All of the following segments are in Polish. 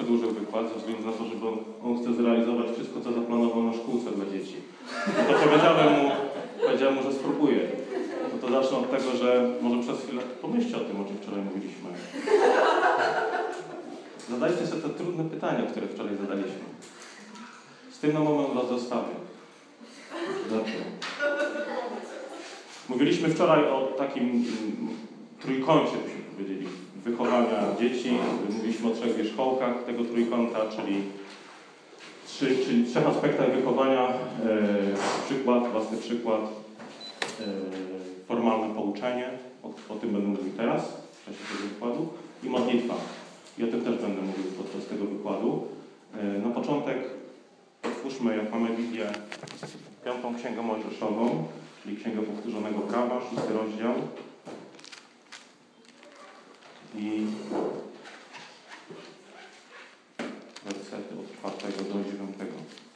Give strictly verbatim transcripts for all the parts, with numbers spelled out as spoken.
przedłużył wykład ze względu na to, żeby on, on chce zrealizować wszystko, co zaplanował na szkółce dla dzieci. No to powiedziałem mu, powiedziałem mu, że spróbuję. No to zacznę od tego, że może przez chwilę pomyślcie o tym, o czym wczoraj mówiliśmy. Zadajcie sobie te trudne pytania, które wczoraj zadaliśmy. Z tym na moment was zostawię. Dobrze. Mówiliśmy wczoraj o takim mm, trójkącie, byśmy powiedzieli, wychowania dzieci. Mówiliśmy o trzech wierzchołkach tego trójkąta, czyli, trzy, czyli trzech aspektach wychowania. E, przykład, własny przykład, e, formalne pouczenie, o, o tym będę mówił teraz, w czasie tego wykładu, i modlitwa. I o tym też będę mówił podczas tego wykładu. E, na początek otwórzmy, jak mamy Biblię, piątą Księgę Mojżeszową, czyli Księgę Powtórzonego Prawa, szósty rozdział. I wersety od czwartego do dziewiątego.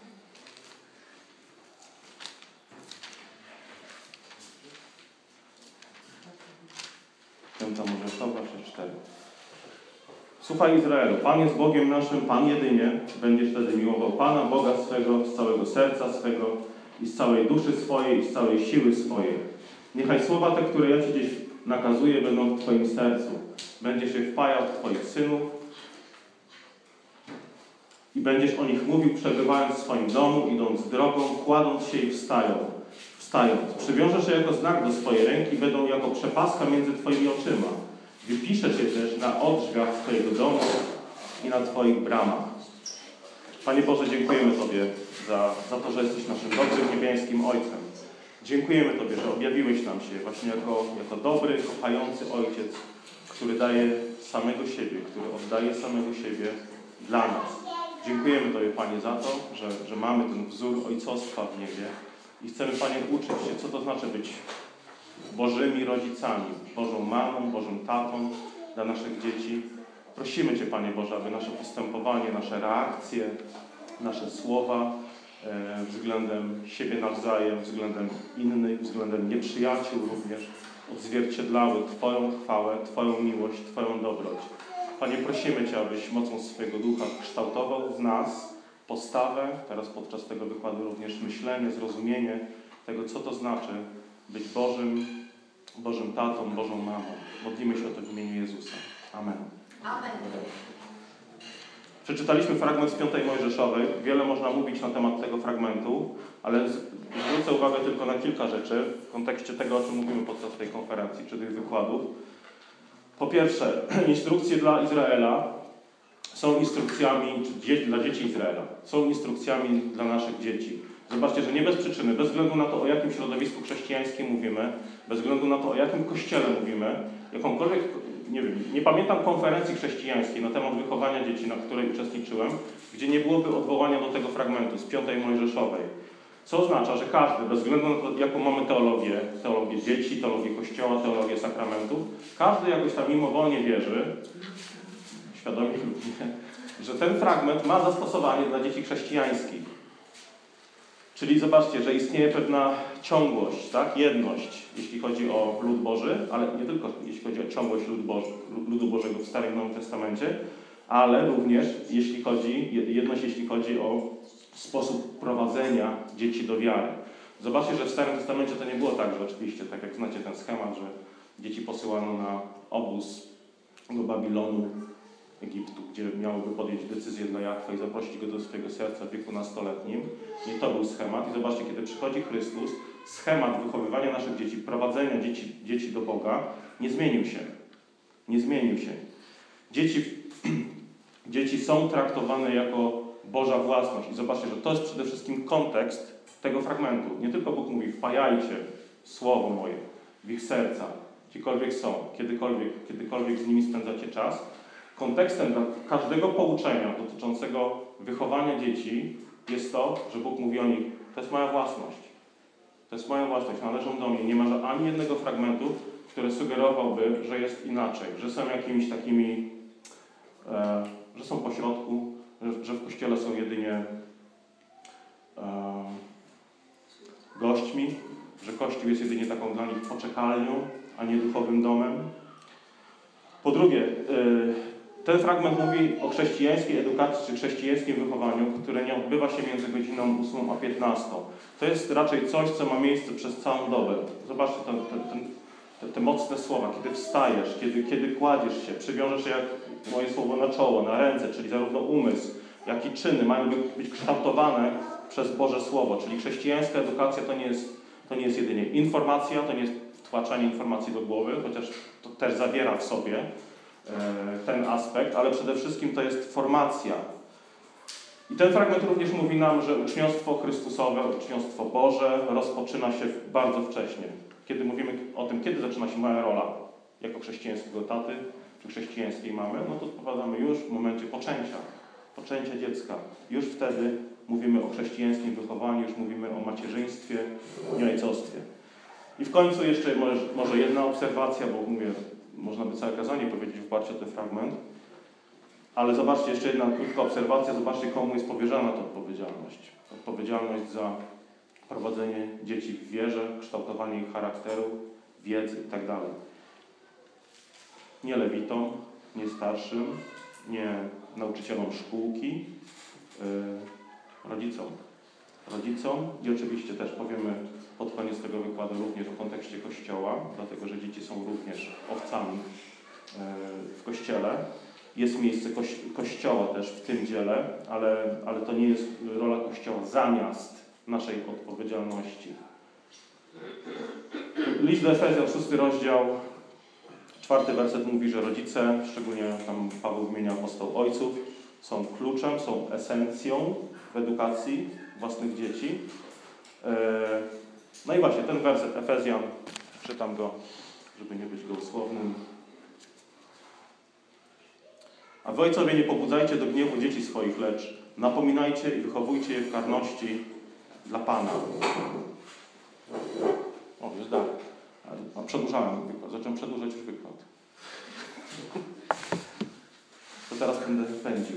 Piąta Mojżeszowa, sześć cztery. Słuchaj Izraelu, Pan jest Bogiem naszym, Pan jedynie. Będziesz wtedy miłował Pana, Boga swego, z całego serca swego i z całej duszy swojej i z całej siły swojej. Niechaj słowa te, które ja Ci dziś nakazuję, będą w Twoim sercu. Będziesz je wpajał w Twoich synów i będziesz o nich mówił, przebywając w swoim domu, idąc drogą, kładąc się i wstają, wstając. Przywiążesz je jako znak do swojej ręki, będą jako przepaska między Twoimi oczyma. Wypiszesz je też na odrzwiach Twojego domu i na Twoich bramach. Panie Boże, dziękujemy Tobie za, za to, że jesteś naszym dobrym, niebiańskim Ojcem. Dziękujemy Tobie, że objawiłeś nam się właśnie jako, jako dobry, kochający Ojciec, który daje samego siebie, który oddaje samego siebie dla nas. Dziękujemy Tobie, Panie, za to, że, że mamy ten wzór ojcostwa w niebie i chcemy, Panie, uczyć się, co to znaczy być Bożymi rodzicami, Bożą mamą, Bożym tatą dla naszych dzieci. Prosimy Cię, Panie Boże, aby nasze postępowanie, nasze reakcje, nasze słowa e, względem siebie nawzajem, względem innych, względem nieprzyjaciół również odzwierciedlały Twoją chwałę, Twoją miłość, Twoją dobroć. Panie, prosimy Cię, abyś mocą swojego Ducha kształtował w nas postawę, teraz podczas tego wykładu również myślenie, zrozumienie tego, co to znaczy być Bożym, Bożym tatą, Bożą mamą. Modlimy się o to w imieniu Jezusa. Amen. Amen. Przeczytaliśmy fragment z piątej Mojżeszowej. Wiele można mówić na temat tego fragmentu, ale zwrócę uwagę tylko na kilka rzeczy w kontekście tego, o czym mówimy podczas tej konferencji czy tych wykładów. Po pierwsze, instrukcje dla Izraela są instrukcjami, czy dzie- dla dzieci Izraela, są instrukcjami dla naszych dzieci. Zobaczcie, że nie bez przyczyny, bez względu na to, o jakim środowisku chrześcijańskim mówimy, bez względu na to, o jakim kościele mówimy, jakąkolwiek, nie wiem, nie pamiętam konferencji chrześcijańskiej na temat wychowania dzieci, na której uczestniczyłem, gdzie nie byłoby odwołania do tego fragmentu z piątej Mojżeszowej. Co oznacza, że każdy, bez względu na to, jaką mamy teologię, teologię dzieci, teologię Kościoła, teologię sakramentów, każdy jakoś tam mimowolnie wierzy, świadomie lub nie, że ten fragment ma zastosowanie dla dzieci chrześcijańskich. Czyli zobaczcie, że istnieje pewna ciągłość, tak? Jedność, jeśli chodzi o lud Boży, ale nie tylko jeśli chodzi o ciągłość lud Boży, ludu Bożego w Starym i Nowym Testamencie, ale również jeśli chodzi, jedność jeśli chodzi o sposób prowadzenia dzieci do wiary. Zobaczcie, że w Starym Testamencie to nie było tak, że oczywiście, tak jak znacie ten schemat, że dzieci posyłano na obóz do Babilonu, Egiptu, gdzie miałyby podjąć decyzję dla Jahwe i zaprosić go do swojego serca w wieku nastoletnim. Nie to był schemat. I zobaczcie, kiedy przychodzi Chrystus, schemat wychowywania naszych dzieci, prowadzenia dzieci, dzieci do Boga nie zmienił się. Nie zmienił się. Dzieci, dzieci są traktowane jako Boża własność. I zobaczcie, że to jest przede wszystkim kontekst tego fragmentu. Nie tylko Bóg mówi, wpajajcie słowo moje w ich serca, gdziekolwiek są, kiedykolwiek, kiedykolwiek z nimi spędzacie czas. Kontekstem dla każdego pouczenia dotyczącego wychowania dzieci jest to, że Bóg mówi o nich, to jest moja własność. To jest moja własność, należą do mnie. Nie ma ani jednego fragmentu, który sugerowałby, że jest inaczej, że są jakimiś takimi, e, że są pośrodku, że, że w Kościele są jedynie e, gośćmi, że Kościół jest jedynie taką dla nich poczekalnią, a nie duchowym domem. Po drugie, Ten fragment mówi o chrześcijańskiej edukacji czy chrześcijańskim wychowaniu, które nie odbywa się między godziną ósmą a piętnastą. To jest raczej coś, co ma miejsce przez całą dobę. Zobaczcie ten, ten, ten, te, te mocne słowa. Kiedy wstajesz, kiedy, kiedy kładziesz się, przywiążesz się jak moje słowo na czoło, na ręce, czyli zarówno umysł, jak i czyny mają być kształtowane przez Boże Słowo. Czyli chrześcijańska edukacja to nie jest, to nie jest jedynie informacja, to nie jest wtłaczanie informacji do głowy, chociaż to też zawiera w sobie ten aspekt, ale przede wszystkim to jest formacja. I ten fragment również mówi nam, że uczniostwo Chrystusowe, uczniostwo Boże rozpoczyna się bardzo wcześnie. Kiedy mówimy o tym, kiedy zaczyna się moja rola jako chrześcijańskiego taty czy chrześcijańskiej mamy, no to odpowiadamy już w momencie poczęcia, poczęcia dziecka. Już wtedy mówimy o chrześcijańskim wychowaniu, już mówimy o macierzyństwie i ojcostwie. I w końcu jeszcze może, może jedna obserwacja, bo mówię, można by całe kazanie powiedzieć w oparciu o ten fragment, ale zobaczcie, jeszcze jedna krótka obserwacja, zobaczcie, komu jest powierzana ta odpowiedzialność. Odpowiedzialność za prowadzenie dzieci w wierze, kształtowanie ich charakteru, wiedzy itd. Nie lewitom, nie starszym, nie nauczycielom szkółki, yy, rodzicom. Rodzicom i oczywiście też powiemy pod koniec tego wykładu również o kontekście Kościoła, dlatego że dzieci są również owcami w Kościele. Jest miejsce Kościoła też w tym dziele, ale, ale to nie jest rola Kościoła zamiast naszej odpowiedzialności. List do Efezjan, szósty rozdział, czwarty werset mówi, że rodzice, szczególnie tam Paweł wymienia apostoł ojców, są kluczem, są esencją w edukacji własnych dzieci. No i właśnie ten werset Efezjan, czytam go, żeby nie być gołosłownym. A wy, ojcowie, nie pobudzajcie do gniewu dzieci swoich, lecz napominajcie i wychowujcie je w karności dla Pana. O, już dalej. A przedłużałem wykład, zacząłem przedłużać już wykład. To teraz będę pędził.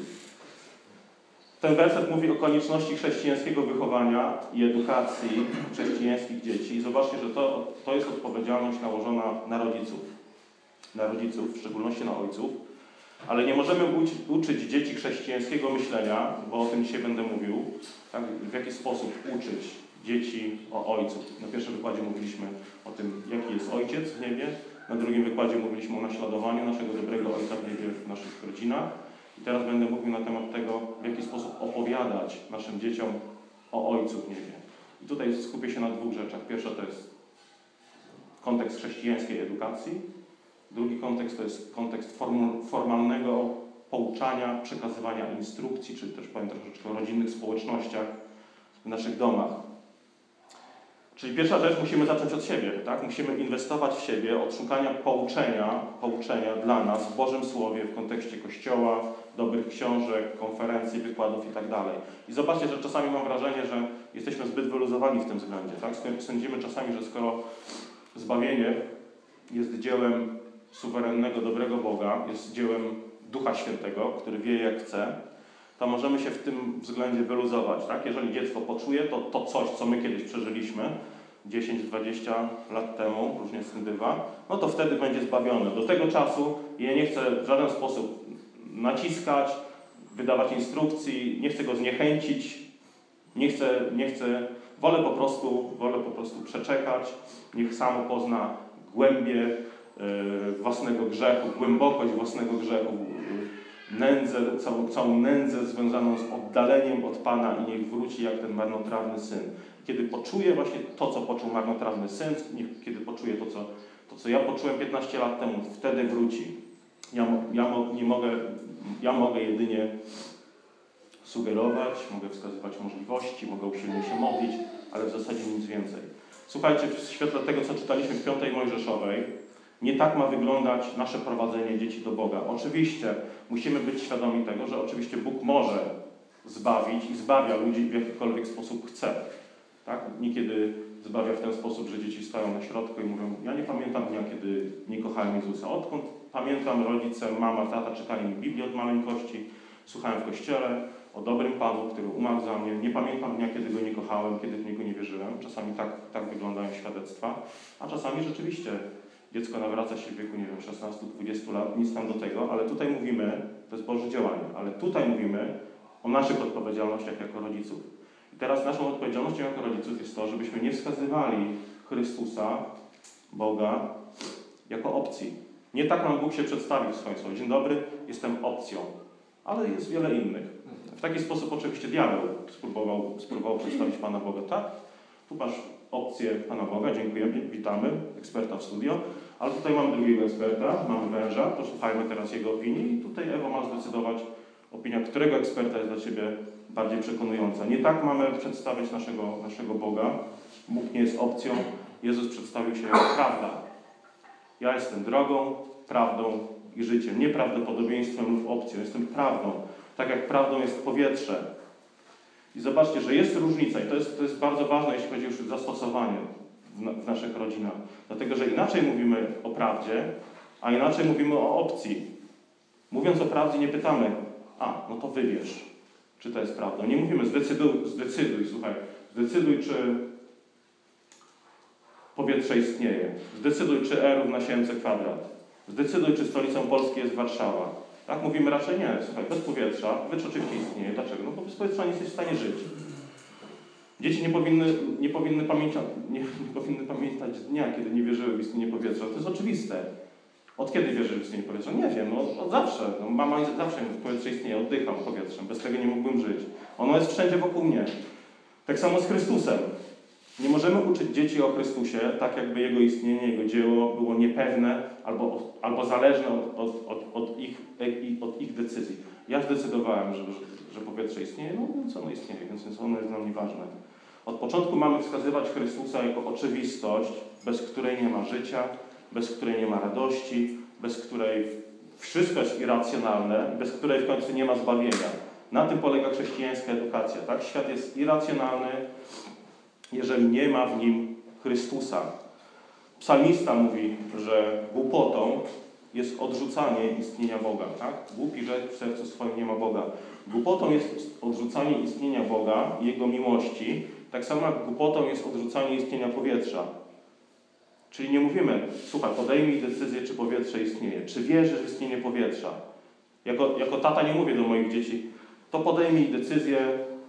Ten werset mówi o konieczności chrześcijańskiego wychowania i edukacji chrześcijańskich dzieci. I zobaczcie, że to, to jest odpowiedzialność nałożona na rodziców. Na rodziców, w szczególności na ojców. Ale nie możemy uczyć, uczyć dzieci chrześcijańskiego myślenia, bo o tym dzisiaj będę mówił, tak? W jaki sposób uczyć dzieci o ojcu. Na pierwszym wykładzie mówiliśmy o tym, jaki jest ojciec w niebie. Na drugim wykładzie mówiliśmy o naśladowaniu naszego dobrego ojca w niebie w naszych rodzinach. I teraz będę mówił na temat tego, w jaki sposób opowiadać naszym dzieciom o Ojcu w niebie. I tutaj skupię się na dwóch rzeczach. Pierwsza to jest kontekst chrześcijańskiej edukacji. Drugi kontekst to jest kontekst formalnego pouczania, przekazywania instrukcji, czy też powiem troszeczkę o rodzinnych społecznościach w naszych domach. Czyli pierwsza rzecz, musimy zacząć od siebie, tak? Musimy inwestować w siebie, od szukania pouczenia, pouczenia dla nas w Bożym Słowie, w kontekście Kościoła, dobrych książek, konferencji, wykładów i tak dalej. I zobaczcie, że czasami mam wrażenie, że jesteśmy zbyt wyluzowani w tym względzie, tak? Sądzimy czasami, że skoro zbawienie jest dziełem suwerennego, dobrego Boga, jest dziełem Ducha Świętego, który wie jak chce, to możemy się w tym względzie wyluzować. Tak? Jeżeli dziecko poczuje to, to coś, co my kiedyś przeżyliśmy, dziesięć dwadzieścia lat temu, różnie z tym bywa, no to wtedy będzie zbawione. Do tego czasu ja nie chcę w żaden sposób naciskać, wydawać instrukcji, nie chcę go zniechęcić, nie chcę, nie chcę wolę po prostu, wolę po prostu przeczekać, niech samo pozna głębie yy, własnego grzechu, głębokość własnego grzechu, yy, nędzę, całą, całą nędzę związaną z oddaleniem od Pana i niech wróci jak ten marnotrawny syn. Kiedy poczuje właśnie to, co poczuł marnotrawny syn, kiedy poczuje to, co, to, co ja poczułem piętnaście lat temu, wtedy wróci. Ja, ja, nie mogę, ja mogę jedynie sugerować, mogę wskazywać możliwości, mogę usilnie się modlić, ale w zasadzie nic więcej. Słuchajcie, w świetle tego, co czytaliśmy w piątej Mojżeszowej, nie tak ma wyglądać nasze prowadzenie dzieci do Boga. Oczywiście musimy być świadomi tego, że oczywiście Bóg może zbawić i zbawia ludzi w jakikolwiek sposób chce. Tak? Niekiedy zbawia w ten sposób, że dzieci stają na środku i mówią: ja nie pamiętam dnia, kiedy nie kochałem Jezusa. Odkąd pamiętam, rodzice, mama, tata czytali mi Biblię od maleńkości, słuchałem w kościele o dobrym Panu, który umarł za mnie. Nie pamiętam dnia, kiedy Go nie kochałem, kiedy w Niego nie wierzyłem. Czasami tak, tak wyglądają świadectwa, a czasami rzeczywiście dziecko nawraca się w wieku, nie wiem, szesnastu dwudziestu lat, nic tam do tego, ale tutaj mówimy to jest Boże działanie. Ale tutaj mówimy o naszych odpowiedzialnościach jako rodziców. I teraz naszą odpowiedzialnością jako rodziców jest to, żebyśmy nie wskazywali Chrystusa, Boga, jako opcji. Nie tak nam Bóg się przedstawił w swoim słowie. Dzień dobry, jestem opcją. Ale jest wiele innych. W taki sposób oczywiście diabeł spróbował, spróbował przedstawić Pana Boga. Tak? Tu masz opcję Pana Boga, dziękujemy, witamy, eksperta w studio. Ale tutaj mamy drugiego eksperta, mamy węża, posłuchajmy teraz jego opinii i tutaj Ewo ma zdecydować opinia, którego eksperta jest dla Ciebie bardziej przekonująca. Nie tak mamy przedstawiać naszego, naszego Boga. Bóg nie jest opcją, Jezus przedstawił się jako prawda. Ja jestem drogą, prawdą i życiem. Nie prawdopodobieństwem lub opcją. Jestem prawdą. Tak jak prawdą jest powietrze. I zobaczcie, że jest różnica i to jest, to jest bardzo ważne, jeśli chodzi już o zastosowanie w, na, w naszych rodzinach. Dlatego, że inaczej mówimy o prawdzie, a inaczej mówimy o opcji. Mówiąc o prawdzie nie pytamy, a, no to wybierz, czy to jest prawda. Nie mówimy zdecyduj, zdecyduj, słuchaj, zdecyduj, czy powietrze istnieje. Zdecyduj, czy E równa się M C kwadrat. Zdecyduj, czy stolicą Polski jest Warszawa. Tak? Mówimy raczej nie. Słuchaj, bez powietrza, powietrze oczywiście istnieje. Dlaczego? No bo bez powietrza nie jesteś w stanie żyć. Dzieci nie powinny, nie powinny, pamiętać, nie, nie powinny pamiętać dnia, kiedy nie wierzyły w istnienie powietrza. To jest oczywiste. Od kiedy wierzyły w istnienie powietrza? Nie wiem, no, od zawsze. No, mama zawsze mówi, powietrze istnieje, oddycham powietrzem. Bez tego nie mógłbym żyć. Ono jest wszędzie wokół mnie. Tak samo z Chrystusem. Nie możemy uczyć dzieci o Chrystusie, tak jakby Jego istnienie, Jego dzieło było niepewne albo, albo zależne od, od, od, od, ich, od ich decyzji. Ja zdecydowałem, że, że powietrze istnieje, no więc ono istnieje, więc ono jest dla mnie ważne. Od początku mamy wskazywać Chrystusa jako oczywistość, bez której nie ma życia, bez której nie ma radości, bez której wszystko jest irracjonalne, bez której w końcu nie ma zbawienia. Na tym polega chrześcijańska edukacja. Tak? Świat jest irracjonalny, jeżeli nie ma w nim Chrystusa. Psalmista mówi, że głupotą jest odrzucanie istnienia Boga. Tak? Głupi rzekł w sercu swoim nie ma Boga. Głupotą jest odrzucanie istnienia Boga i Jego miłości, tak samo jak głupotą jest odrzucanie istnienia powietrza. Czyli nie mówimy, słuchaj, podejmij decyzję, czy powietrze istnieje, czy wierzysz w istnienie powietrza. Jako, jako tata nie mówię do moich dzieci, to podejmij decyzję,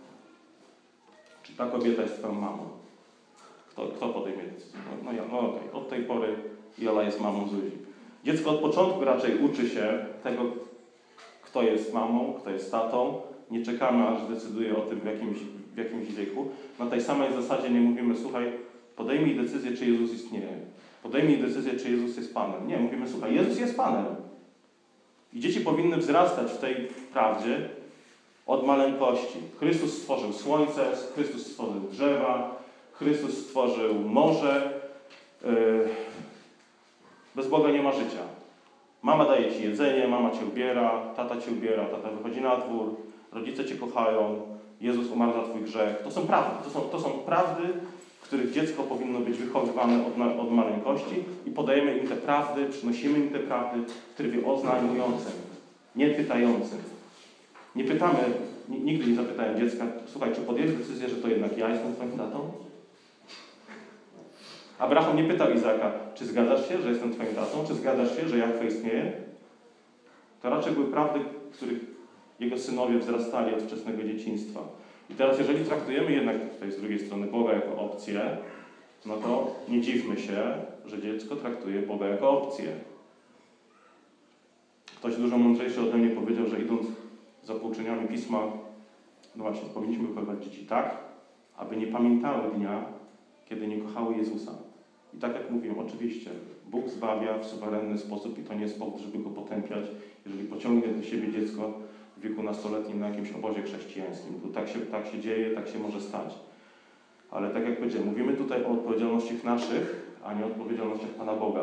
czy ta kobieta jest twoją mamą. Kto, kto podejmie decyzję? No, no ja, no okej, okay. Od tej pory Jola jest mamą Zuzi. Dziecko od początku raczej uczy się tego, kto jest mamą, kto jest tatą. Nie czekamy, aż decyduje o tym w jakimś, w jakimś wieku. Na tej samej zasadzie nie mówimy, słuchaj, podejmij decyzję, czy Jezus istnieje. Podejmij decyzję, czy Jezus jest Panem. Nie, mówimy, słuchaj, Jezus jest Panem. I dzieci powinny wzrastać w tej prawdzie od maleńkości. Chrystus stworzył słońce, Chrystus stworzył drzewa, Chrystus stworzył morze. Bez Boga nie ma życia. Mama daje ci jedzenie, mama cię ubiera, tata cię ubiera, tata wychodzi na dwór, rodzice cię kochają, Jezus umarł za twój grzech. To są prawdy. To są, to są prawdy, w których dziecko powinno być wychowywane od, od maleńkości i podajemy im te prawdy, przynosimy im te prawdy w trybie oznajmującym, nie pytającym. Nie pytamy, nigdy nie zapytałem dziecka, słuchaj, czy podjęłeś decyzję, że to jednak ja jestem twoim tatą? Abraham nie pytał Izaaka, czy zgadzasz się, że jestem twoim tatą? Czy zgadzasz się, że Jahwe istnieje? To raczej były prawdy, w których jego synowie wzrastali od wczesnego dzieciństwa. I teraz, jeżeli traktujemy jednak tutaj z drugiej strony Boga jako opcję, no to nie dziwmy się, że dziecko traktuje Boga jako opcję. Ktoś dużo mądrzejszy ode mnie powiedział, że idąc za pouczeniami Pisma, no właśnie, powinniśmy wychowywać dzieci tak, aby nie pamiętały dnia, kiedy nie kochały Jezusa. I tak jak mówiłem, oczywiście, Bóg zbawia w suwerenny sposób i to nie jest powód, żeby go potępiać, jeżeli pociągnie do siebie dziecko w wieku nastoletnim na jakimś obozie chrześcijańskim. To tak się, tak się dzieje, tak się może stać. Ale tak jak powiedziałem, mówimy tutaj o odpowiedzialnościach naszych, a nie o odpowiedzialnościach Pana Boga.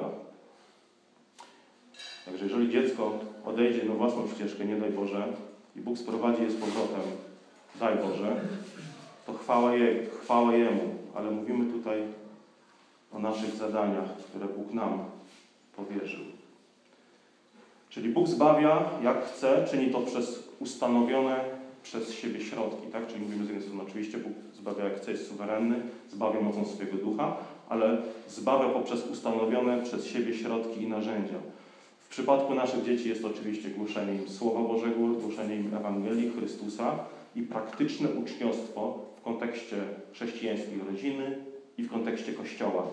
Także jeżeli dziecko odejdzie na własną ścieżkę, nie daj Boże, i Bóg sprowadzi je z powrotem, daj Boże, to chwała, jej, chwała Jemu. Ale mówimy tutaj o naszych zadaniach, które Bóg nam powierzył. Czyli Bóg zbawia, jak chce, czyni to przez ustanowione przez siebie środki, tak? Czyli mówimy z jednej strony, oczywiście Bóg zbawia, jak chce, jest suwerenny, zbawia mocą swojego ducha, ale zbawia poprzez ustanowione przez siebie środki i narzędzia. W przypadku naszych dzieci jest to oczywiście głoszenie im Słowa Bożego, głoszenie im Ewangelii Chrystusa i praktyczne uczniostwo w kontekście chrześcijańskiej rodziny i w kontekście Kościoła.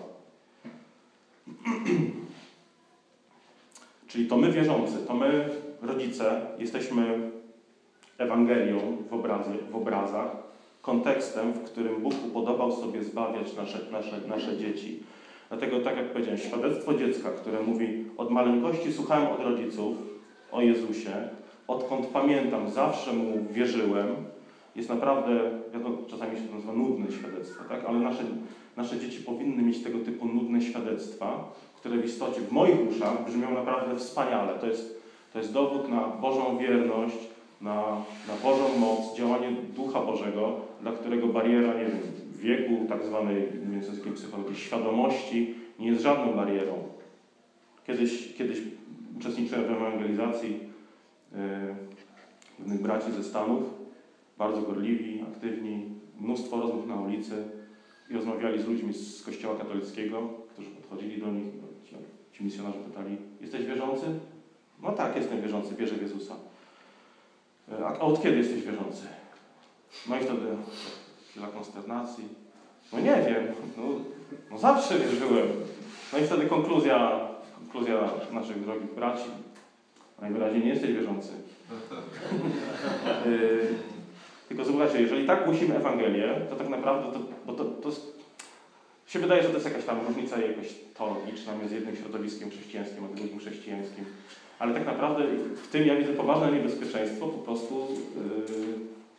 Czyli to my wierzący, to my rodzice jesteśmy Ewangelią w, obrazy, w obrazach, kontekstem, w którym Bóg upodobał sobie zbawiać nasze, nasze, nasze dzieci. Dlatego, tak jak powiedziałem, świadectwo dziecka, które mówi: od maleńkości słuchałem od rodziców o Jezusie, odkąd pamiętam, zawsze Mu wierzyłem, jest naprawdę, wiadomo, czasami się to nazywa nudne świadectwo, tak? Ale nasze, nasze dzieci powinny mieć tego typu nudne świadectwa, które w istocie w moich uszach brzmią naprawdę wspaniale. To jest, to jest dowód na Bożą wierność, na, na Bożą moc, działanie Ducha Bożego, dla którego bariera, nie wiem, wieku, tak zwanej w językiem psychologii świadomości, nie jest żadną barierą. Kiedyś, kiedyś uczestniczyłem w ewangelizacji yy, pewnych braci ze Stanów, bardzo gorliwi, aktywni, mnóstwo rozmów na ulicy i rozmawiali z ludźmi z Kościoła katolickiego, którzy podchodzili do nich, ci, ci misjonarze pytali: jesteś wierzący? No tak, jestem wierzący, wierzę w Jezusa. A, a od kiedy jesteś wierzący? No i wtedy chwila konsternacji. No nie wiem, no, no zawsze wierzyłem. No i wtedy konkluzja, konkluzja naszych drogich braci. Najwyraźniej nie jesteś wierzący. yy, tylko zobaczcie, jeżeli tak głosimy Ewangelię, to tak naprawdę, to, bo to, to jest, się wydaje, że to jest jakaś tam różnica jakaś teologiczna między jednym środowiskiem chrześcijańskim a drugim chrześcijańskim. Ale tak naprawdę w tym ja widzę poważne niebezpieczeństwo po prostu yy,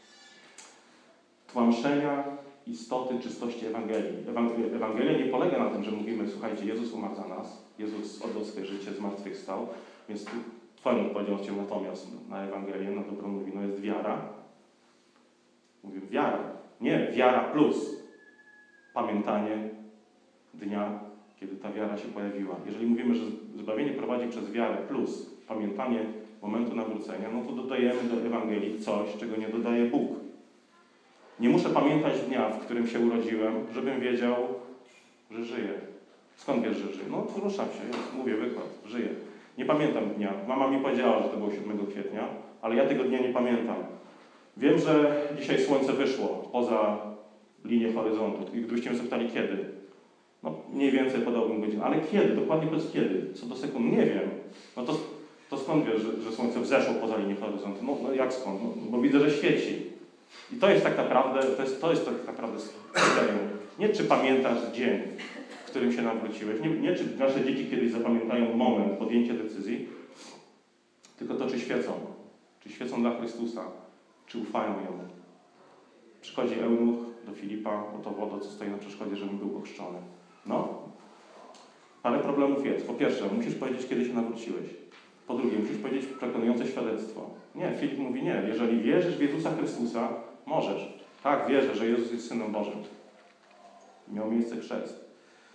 tłamszenia istoty czystości Ewangelii. Ewangelia nie polega na tym, że mówimy: słuchajcie, Jezus umarł za nas, Jezus oddał swoje życie, zmartwychwstał, więc Twoją odpowiedzią natomiast na Ewangelię, na dobrą nowiną jest wiara. Mówię wiara. Nie wiara plus pamiętanie dnia, kiedy ta wiara się pojawiła. Jeżeli mówimy, że zbawienie prowadzi przez wiarę plus pamiętanie momentu nawrócenia, no to dodajemy do Ewangelii coś, czego nie dodaje Bóg. Nie muszę pamiętać dnia, w którym się urodziłem, żebym wiedział, że żyję. Skąd wiesz, że żyję? No ruszam się, ja mówię wykład, żyję. Nie pamiętam dnia. Mama mi powiedziała, że to było siódmego kwietnia, ale ja tego dnia nie pamiętam. Wiem, że dzisiaj słońce wyszło poza linię horyzontu. I gdybyście mnie zapytali kiedy, no mniej więcej podałbym godzinę. Ale kiedy? Dokładnie powiedz kiedy. Co do sekund? Nie wiem. No to, to skąd wiesz, że, że słońce wzeszło poza linię horyzontu? No, no jak skąd? No, bo widzę, że świeci. I to jest tak naprawdę, to jest, to jest tak naprawdę kryterium. Nie czy pamiętasz dzień, w którym się nawróciłeś, nie, nie czy nasze dzieci kiedyś zapamiętają moment podjęcia decyzji, tylko to, czy świecą. Czy świecą dla Chrystusa, czy ufają Jemu. Przychodzi eunuch do Filipa, oto woda, co stoi na przeszkodzie, żebym był ochrzczony. No, parę problemów jest. Po pierwsze, musisz powiedzieć, kiedy się nawróciłeś. Po drugie, musisz powiedzieć przekonujące świadectwo. Nie, Filip mówi nie. Jeżeli wierzysz w Jezusa Chrystusa, możesz. Tak, wierzę, że Jezus jest Synem Bożym. Miał miejsce chrzest.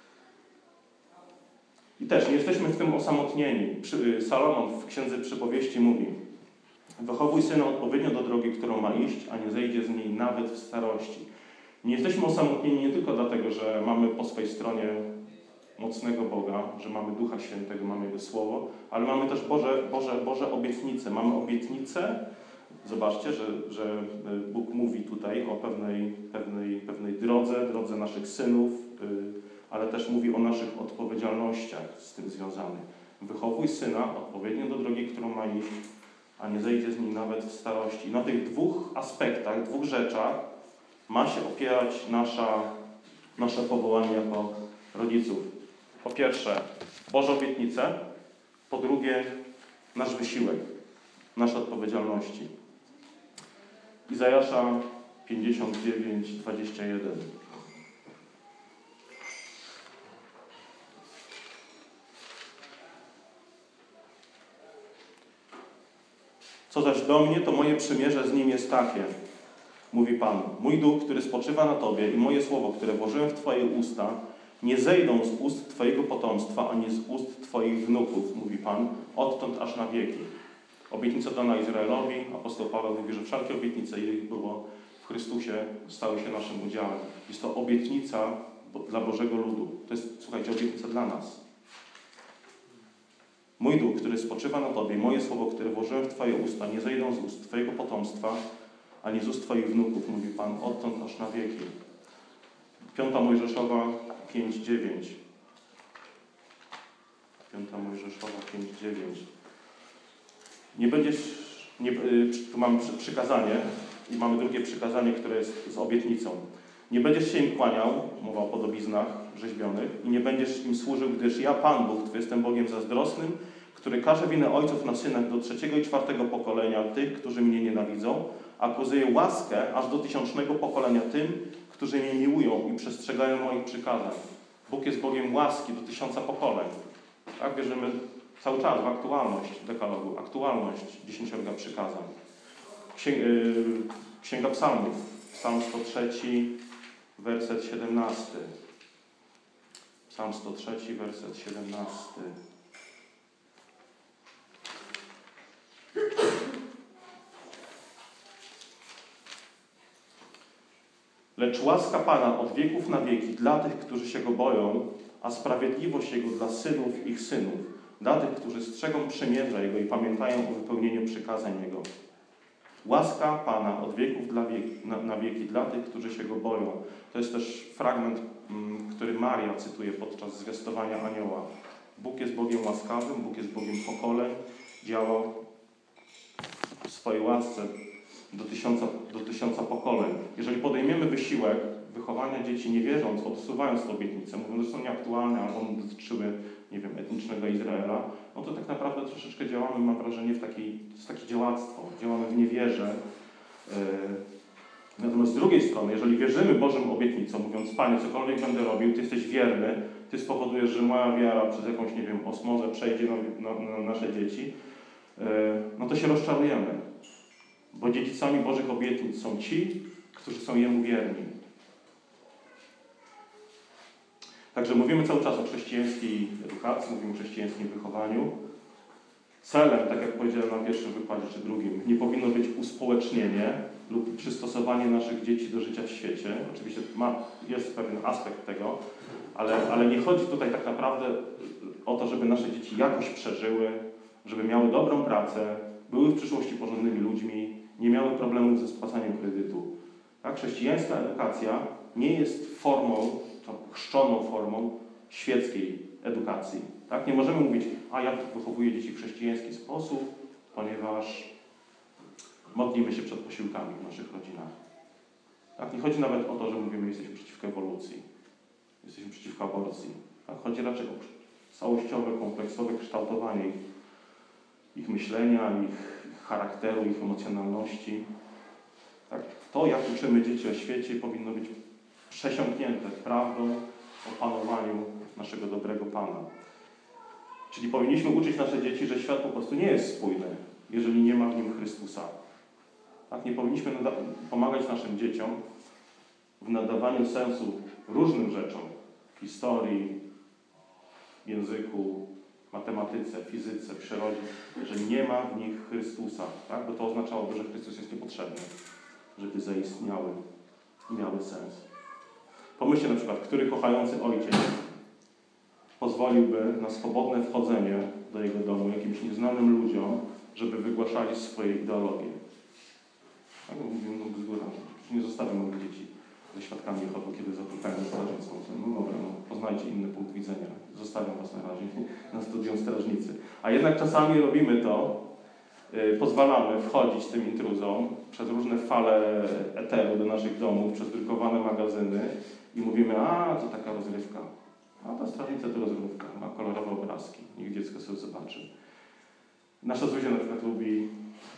I też nie jesteśmy w tym osamotnieni. Salomon w Księdze Przypowieści mówi: wychowuj syna odpowiednio do drogi, którą ma iść, a nie zejdzie z niej nawet w starości. Nie jesteśmy osamotnieni nie tylko dlatego, że mamy po swojej stronie mocnego Boga, że mamy Ducha Świętego, mamy Jego Słowo, ale mamy też Boże, Boże, Boże obietnice. Mamy obietnice, zobaczcie, że, że Bóg mówi tutaj o pewnej, pewnej, pewnej drodze, drodze naszych synów, ale też mówi o naszych odpowiedzialnościach z tym związanych. Wychowuj syna odpowiednio do drogi, którą ma iść, a nie zejdzie z nim nawet w starości. Na tych dwóch aspektach, dwóch rzeczach ma się opierać nasza, nasze powołanie jako rodziców. Po pierwsze, Boże obietnice. Po drugie, nasz wysiłek, nasze odpowiedzialności. Izajasza pięćdziesiąt dziewięć, dwadzieścia jeden. Co zaś do mnie, to moje przymierze z nim jest takie, mówi Pan. Mój duch, który spoczywa na Tobie i moje słowo, które włożyłem w Twoje usta, nie zejdą z ust Twojego potomstwa, ani z ust Twoich wnuków, mówi Pan, odtąd aż na wieki. Obietnica dana Izraelowi, apostoł Paweł mówi, że wszelkie obietnice, ile ich było w Chrystusie, stały się naszym udziałem. Jest to obietnica dla Bożego ludu. To jest, słuchajcie, obietnica dla nas. Mój duch, który spoczywa na Tobie, moje słowo, które włożyłem w Twoje usta, nie zejdą z ust Twojego potomstwa, ani z ust Twoich wnuków, mówi Pan, odtąd aż na wieki. Piąta Mojżeszowa pięć dziewięć. Piąta Mojżeszowa pięć dziewięć. Nie będziesz, nie, tu mamy przykazanie i mamy drugie przykazanie, które jest z obietnicą. Nie będziesz się im kłaniał, mowa o podobiznach rzeźbionych, i nie będziesz im służył, gdyż ja, Pan Bóg Twój, jestem Bogiem zazdrosnym, który każe winę ojców na synach do trzeciego i czwartego pokolenia tych, którzy mnie nienawidzą, a okazuje łaskę aż do tysiącznego pokolenia tym, którzy mnie miłują i przestrzegają moich przykazań. Bóg jest Bogiem łaski do tysiąca pokoleń. Tak, wierzymy cały czas w aktualność dekalogu, aktualność dziesięciorga przykazań. Księga Psalmów, Psalm sto trzy, werset siedemnasty. Psalm sto trzy, werset siedemnasty. Lecz łaska Pana od wieków na wieki dla tych, którzy się Go boją, a sprawiedliwość Jego dla synów ich synów, dla tych, którzy strzegą przymierza Jego i pamiętają o wypełnieniu przykazań Jego. Łaska Pana od wieków dla wieki, na, na wieki dla tych, którzy się Go boją. To jest też fragment, m, który Maria cytuje podczas zwiastowania anioła. Bóg jest Bogiem łaskawym, Bóg jest Bogiem pokoleń, działa w swojej łasce do tysiąca, do tysiąca pokoleń. Jeżeli podejmiemy wysiłek wychowania dzieci nie wierząc, odsuwając tę obietnicę, mówiąc, że są nieaktualne albo dotyczyły, nie wiem, etnicznego Izraela, no to tak naprawdę troszeczkę działamy, mam wrażenie, w takiej, to jest takie działactwo. Działamy w niewierze. Yy. Natomiast z drugiej strony, jeżeli wierzymy Bożym obietnicom, mówiąc, Panie, cokolwiek będę robił, Ty jesteś wierny, Ty spowodujesz, że moja wiara przez jakąś, nie wiem, osmozę przejdzie na, na, na nasze dzieci, yy, no to się rozczarujemy. Bo dziedzicami Bożych obietnic są ci, którzy są Jemu wierni. Także mówimy cały czas o chrześcijańskiej edukacji, mówimy o chrześcijańskim wychowaniu. Celem, tak jak powiedziałem na pierwszym wykładzie czy drugim, nie powinno być uspołecznienie lub przystosowanie naszych dzieci do życia w świecie. Oczywiście ma, jest pewien aspekt tego, ale, ale nie chodzi tutaj tak naprawdę o to, żeby nasze dzieci jakoś przeżyły, żeby miały dobrą pracę, były w przyszłości porządnymi ludźmi, nie miały problemów ze spłacaniem kredytu. Tak? Chrześcijańska edukacja nie jest formą, chrzczoną formą świeckiej edukacji. Tak? Nie możemy mówić, a ja wychowuję dzieci w chrześcijański sposób, ponieważ modlimy się przed posiłkami w naszych rodzinach. Tak? Nie chodzi nawet o to, że mówimy, że jesteśmy przeciwko ewolucji, jesteśmy przeciwko aborcji. Tak? Chodzi raczej o całościowe, kompleksowe kształtowanie ich, ich myślenia, ich charakteru, ich emocjonalności. Tak? To, jak uczymy dzieci o świecie, powinno być przesiąknięte prawdą o panowaniu naszego dobrego Pana. Czyli powinniśmy uczyć nasze dzieci, że świat po prostu nie jest spójny, jeżeli nie ma w nim Chrystusa. Tak? Nie powinniśmy pomagać naszym dzieciom w nadawaniu sensu różnym rzeczom, historii, języku, matematyce, fizyce, przyrodzie, jeżeli nie ma w nich Chrystusa, tak? Bo to oznaczałoby, że Chrystus jest niepotrzebny, żeby zaistniały i miały sens. Pomyślcie na przykład, który kochający ojciec pozwoliłby na swobodne wchodzenie do jego domu jakimś nieznanym ludziom, żeby wygłaszali swoje ideologie. Tak? Mówimy, no bzdura, nie zostawiam moich dzieci ze świadkami Jehowy, kiedy zapukają strażnicą. No dobra, no, poznajcie inny punkt widzenia. Zostawiam was na razie na studium strażnicy. A jednak czasami robimy to, yy, pozwalamy wchodzić tym intruzom przez różne fale eteru do naszych domów, przez drukowane magazyny i mówimy, a to taka rozrywka. A ta strażnica to rozrywka, ma kolorowe obrazki. Niech dziecko sobie zobaczy. Nasza Zuzia na przykład lubi,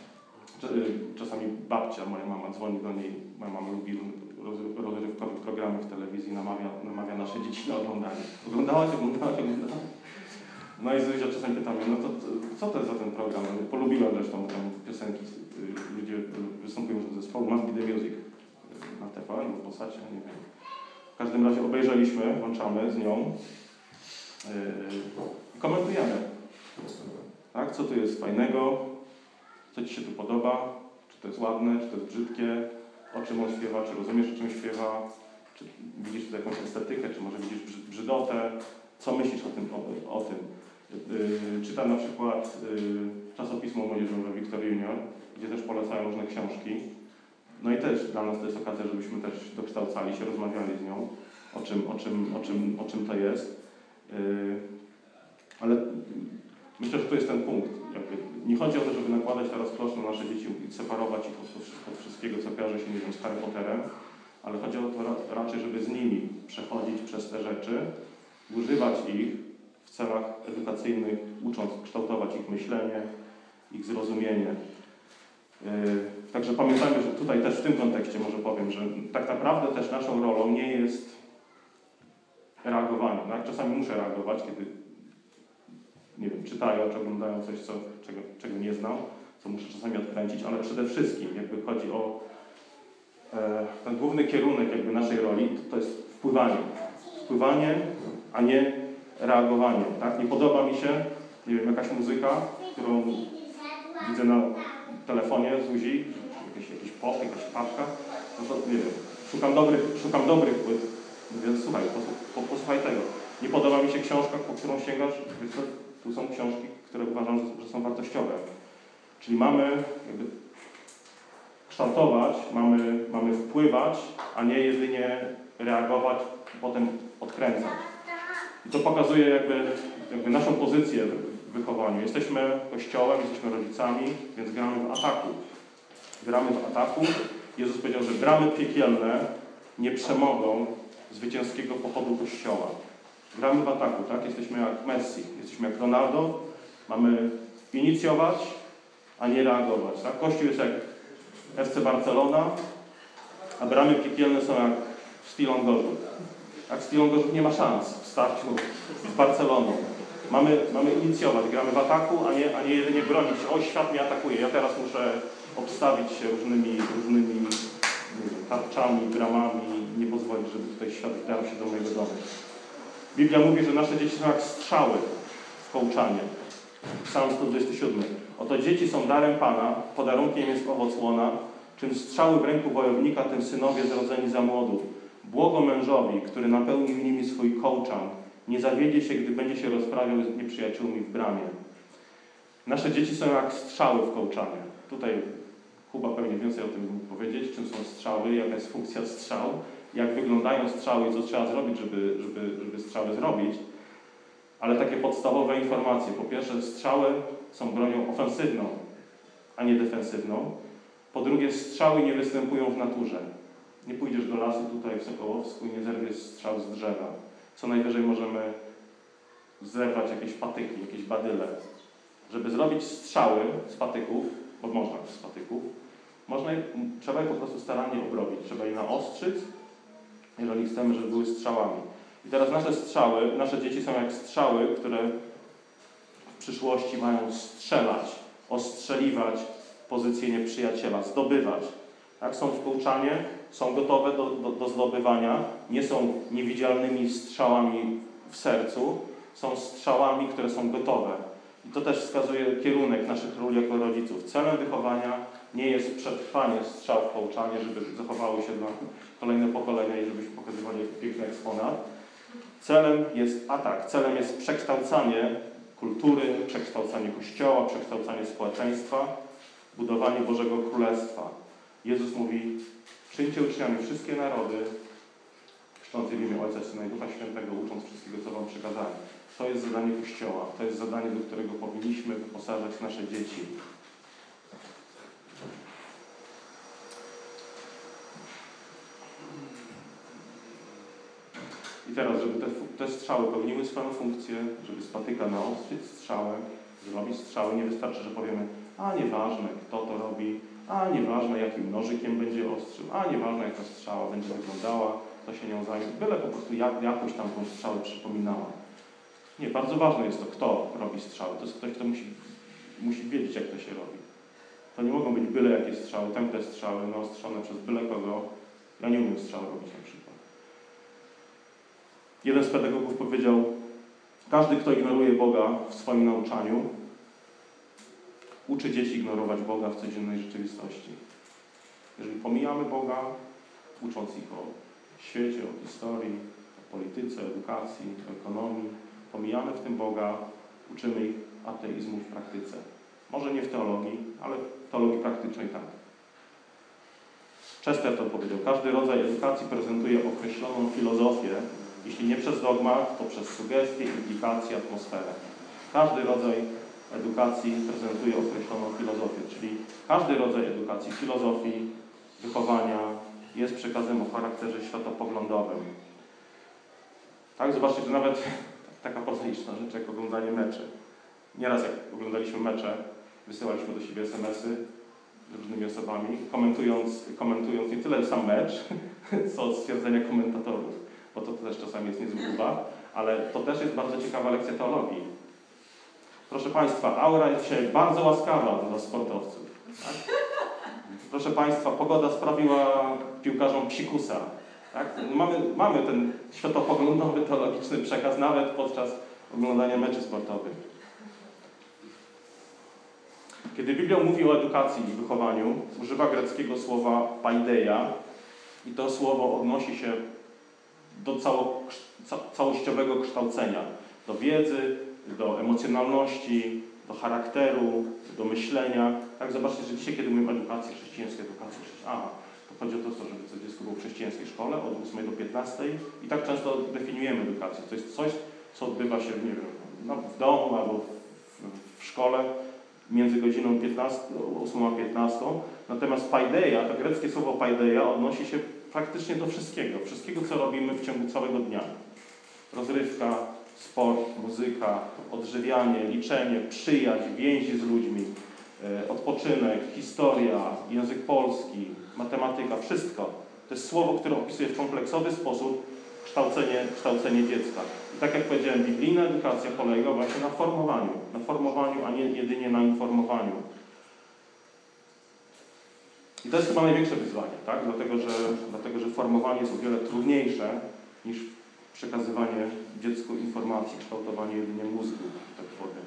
czasami babcia, moja mama dzwoni do niej, moja mama lubi rozrywkowe programy w telewizji, namawia, namawia nasze dzieci na oglądanie. Oglądałaś, oglądałaś, oglądałaś? No i Zuzia czasami pyta mnie, no to co to jest za ten program? Polubiłem zresztą tam piosenki, ludzie występują z zespołu Must Be The Music na T V N, w Polsacie, nie wiem. W każdym razie obejrzeliśmy, włączamy z nią i yy, komentujemy. Tak? Co tu jest fajnego? Co Ci się tu podoba? Czy to jest ładne? Czy to jest brzydkie? O czym on śpiewa? Czy rozumiesz, o czym śpiewa? Czy widzisz tu jakąś estetykę? Czy może widzisz brzydotę? Co myślisz o tym? O, o tym? Yy, czytam na przykład yy, czasopismo młodzieżowe Wiktor Junior, gdzie też polecają różne książki. No i też dla nas to jest okazja, żebyśmy też dokształcali się, rozmawiali z nią, o czym, o czym, o czym, o czym to jest. Yy, ale myślę, że to jest ten punkt. Jakby nie chodzi o to, żeby nakładać teraz klosz na nasze dzieci i separować ich od, od wszystkiego, co kojarzy się, nie wiem, z Harry Potterem, ale chodzi o to ra, raczej, żeby z nimi przechodzić przez te rzeczy, używać ich w celach edukacyjnych, ucząc kształtować ich myślenie, ich zrozumienie. Yy, także pamiętajmy, że tutaj też w tym kontekście może powiem, że tak naprawdę też naszą rolą nie jest reagowanie. Tak? Czasami muszę reagować, kiedy nie wiem, czytają czy oglądają coś, co, czego, czego nie znam, co muszę czasami odkręcić, ale przede wszystkim jakby chodzi o e, ten główny kierunek jakby naszej roli, to, to jest wpływanie. Wpływanie, a nie reagowanie. Tak? Nie podoba mi się, nie wiem, jakaś muzyka, którą widzę na telefonie z Uzi, jakiś, jakiś pop, jakaś papka, no to nie wiem, szukam dobrych, szukam dobrych płyt, więc słuchaj, posłuchaj, posłuchaj tego. Nie podoba mi się książka, po którą sięgasz, wiesz co, tu są książki, które uważam, że, że są wartościowe. Czyli mamy jakby kształtować, mamy, mamy wpływać, a nie jedynie reagować i potem odkręcać. I to pokazuje jakby, jakby naszą pozycję w wychowaniu. Jesteśmy kościołem, jesteśmy rodzicami, więc gramy w ataku. Gramy w ataku. Jezus powiedział, że bramy piekielne nie przemogą zwycięskiego pochodu Kościoła. Gramy w ataku, tak? Jesteśmy jak Messi, jesteśmy jak Ronaldo. Mamy inicjować, a nie reagować. Tak? Kościół jest jak F C Barcelona, a bramy piekielne są jak Stilon Gorzów. Tak? Stilon Gorzów nie ma szans w starciu z Barceloną. Mamy, mamy inicjować, gramy w ataku, a nie, a nie jedynie bronić. O, świat mnie atakuje, ja teraz muszę obstawić się różnymi, różnymi nie wiem, tarczami, bramami, nie pozwolić, żeby tutaj świat wdarł się do mojego domu. Biblia mówi, że nasze dzieci są jak strzały w kołczanie. Psalm sto dwudziesty siódmy. Oto dzieci są darem Pana, podarunkiem jest owoc łona, czym strzały w ręku wojownika, tym synowie zrodzeni za młodu. Błogo mężowi, który napełnił nimi swój kołczan, nie zawiedzie się, gdy będzie się rozprawiał z nieprzyjaciółmi w bramie. Nasze dzieci są jak strzały w kołczanie. Tutaj Kuba pewnie więcej o tym mógł powiedzieć, czym są strzały, jaka jest funkcja strzał, jak wyglądają strzały i co trzeba zrobić, żeby, żeby, żeby strzały zrobić. Ale takie podstawowe informacje. Po pierwsze, strzały są bronią ofensywną, a nie defensywną. Po drugie, strzały nie występują w naturze. Nie pójdziesz do lasu tutaj w Sokołowsku i nie zerwiesz strzał z drzewa. Co najwyżej możemy zerwać jakieś patyki, jakieś badyle. Żeby zrobić strzały z patyków, bo można z patyków, można je, trzeba je po prostu starannie obrobić. Trzeba je naostrzyć, jeżeli chcemy, żeby były strzałami. I teraz nasze strzały, nasze dzieci są jak strzały, które w przyszłości mają strzelać, ostrzeliwać pozycję nieprzyjaciela, zdobywać. Tak? Są w kołczanie, są gotowe do, do, do zdobywania, nie są niewidzialnymi strzałami w sercu, są strzałami, które są gotowe. I to też wskazuje kierunek naszych ról jako rodziców. Celem wychowania nie jest przetrwanie strzał w kołczanie, żeby zachowały się dla kolejne pokolenia i żebyśmy pokazywali piękny eksponat. Celem jest atak, celem jest przekształcanie kultury, przekształcanie Kościoła, przekształcanie społeczeństwa, budowanie Bożego Królestwa. Jezus mówi, czyńcie uczniami wszystkie narody, chrzcząc w imię Ojca, Syna i Ducha Świętego, ucząc wszystkiego, co wam przekazałem. To jest zadanie Kościoła, to jest zadanie, do którego powinniśmy wyposażać nasze dzieci. I teraz, żeby te, te strzały pełniły swoją funkcję, żeby z patyka naostrzyć strzałę, zrobić strzały, nie wystarczy, że powiemy, a nieważne kto to robi, a nieważne jakim nożykiem będzie ostrzył, a nieważne jak ta strzała będzie wyglądała, to się nią zajmie, byle po prostu jak, jakoś tam tą strzałę przypominała. Nie, bardzo ważne jest to, kto robi strzały. To jest ktoś, kto musi, musi wiedzieć, jak to się robi. To nie mogą być byle jakie strzały, tępe strzały, naostrzone przez byle kogo. Ja nie umiem strzał robić na przykład. Jeden z pedagogów powiedział, każdy, kto ignoruje Boga w swoim nauczaniu, uczy dzieci ignorować Boga w codziennej rzeczywistości. Jeżeli pomijamy Boga, ucząc ich o świecie, o historii, o polityce, edukacji, o ekonomii, pomijamy w tym Boga, Uczymy ich ateizmu w praktyce. Może nie w teologii, ale w teologii praktycznej tak. Chesterton powiedział, każdy rodzaj edukacji prezentuje określoną filozofię, jeśli nie przez dogmat, to przez sugestie, implikacje, atmosferę. Każdy rodzaj edukacji prezentuje określoną filozofię, czyli każdy rodzaj edukacji, filozofii, wychowania jest przekazem o charakterze światopoglądowym. Tak, zobaczcie, że nawet taka prozaiczna rzecz jak oglądanie meczy. Nieraz jak oglądaliśmy mecze, wysyłaliśmy do siebie es em esy z różnymi osobami, komentując, komentując nie tyle sam mecz, co stwierdzenia komentatorów, bo to też czasami jest niezły ubaw, ale to też jest bardzo ciekawa lekcja teologii. Proszę Państwa, aura jest dzisiaj bardzo łaskawa dla sportowców. Tak? Proszę Państwa, pogoda sprawiła piłkarzom psikusa. Tak? Mamy, mamy ten światopoglądowy, teologiczny przekaz nawet podczas oglądania meczy sportowych. Kiedy Biblia mówi o edukacji i wychowaniu, używa greckiego słowa paideia i to słowo odnosi się do cało, całościowego kształcenia, do wiedzy, do emocjonalności, do charakteru, do myślenia. Tak, zobaczcie, że dzisiaj, kiedy mówimy o edukacji chrześcijańskiej, edukacji chrześcijańskiej, aha, to chodzi o to, żeby to dziecko było w chrześcijańskiej szkole od ósmej do piętnastej i tak często definiujemy edukację. To jest coś, co odbywa się, nie wiem, no, w domu albo w, w szkole między godziną ósmą a piętnastą. Natomiast paideia, to greckie słowo paideia odnosi się praktycznie do wszystkiego. Wszystkiego, co robimy w ciągu całego dnia. Rozrywka, sport, muzyka, odżywianie, liczenie, przyjaźń, więzi z ludźmi, e, odpoczynek, historia, język polski, matematyka, wszystko. To jest słowo, które opisuje w kompleksowy sposób kształcenie, kształcenie dziecka. I tak jak powiedziałem, biblijna edukacja polega właśnie na formowaniu. Na formowaniu, a nie jedynie na informowaniu. I to jest chyba największe wyzwanie, tak? Dlatego, że, dlatego, że formowanie jest o wiele trudniejsze niż przekazywanie dziecku informacji, kształtowanie jedynie mózgu, tak powiem.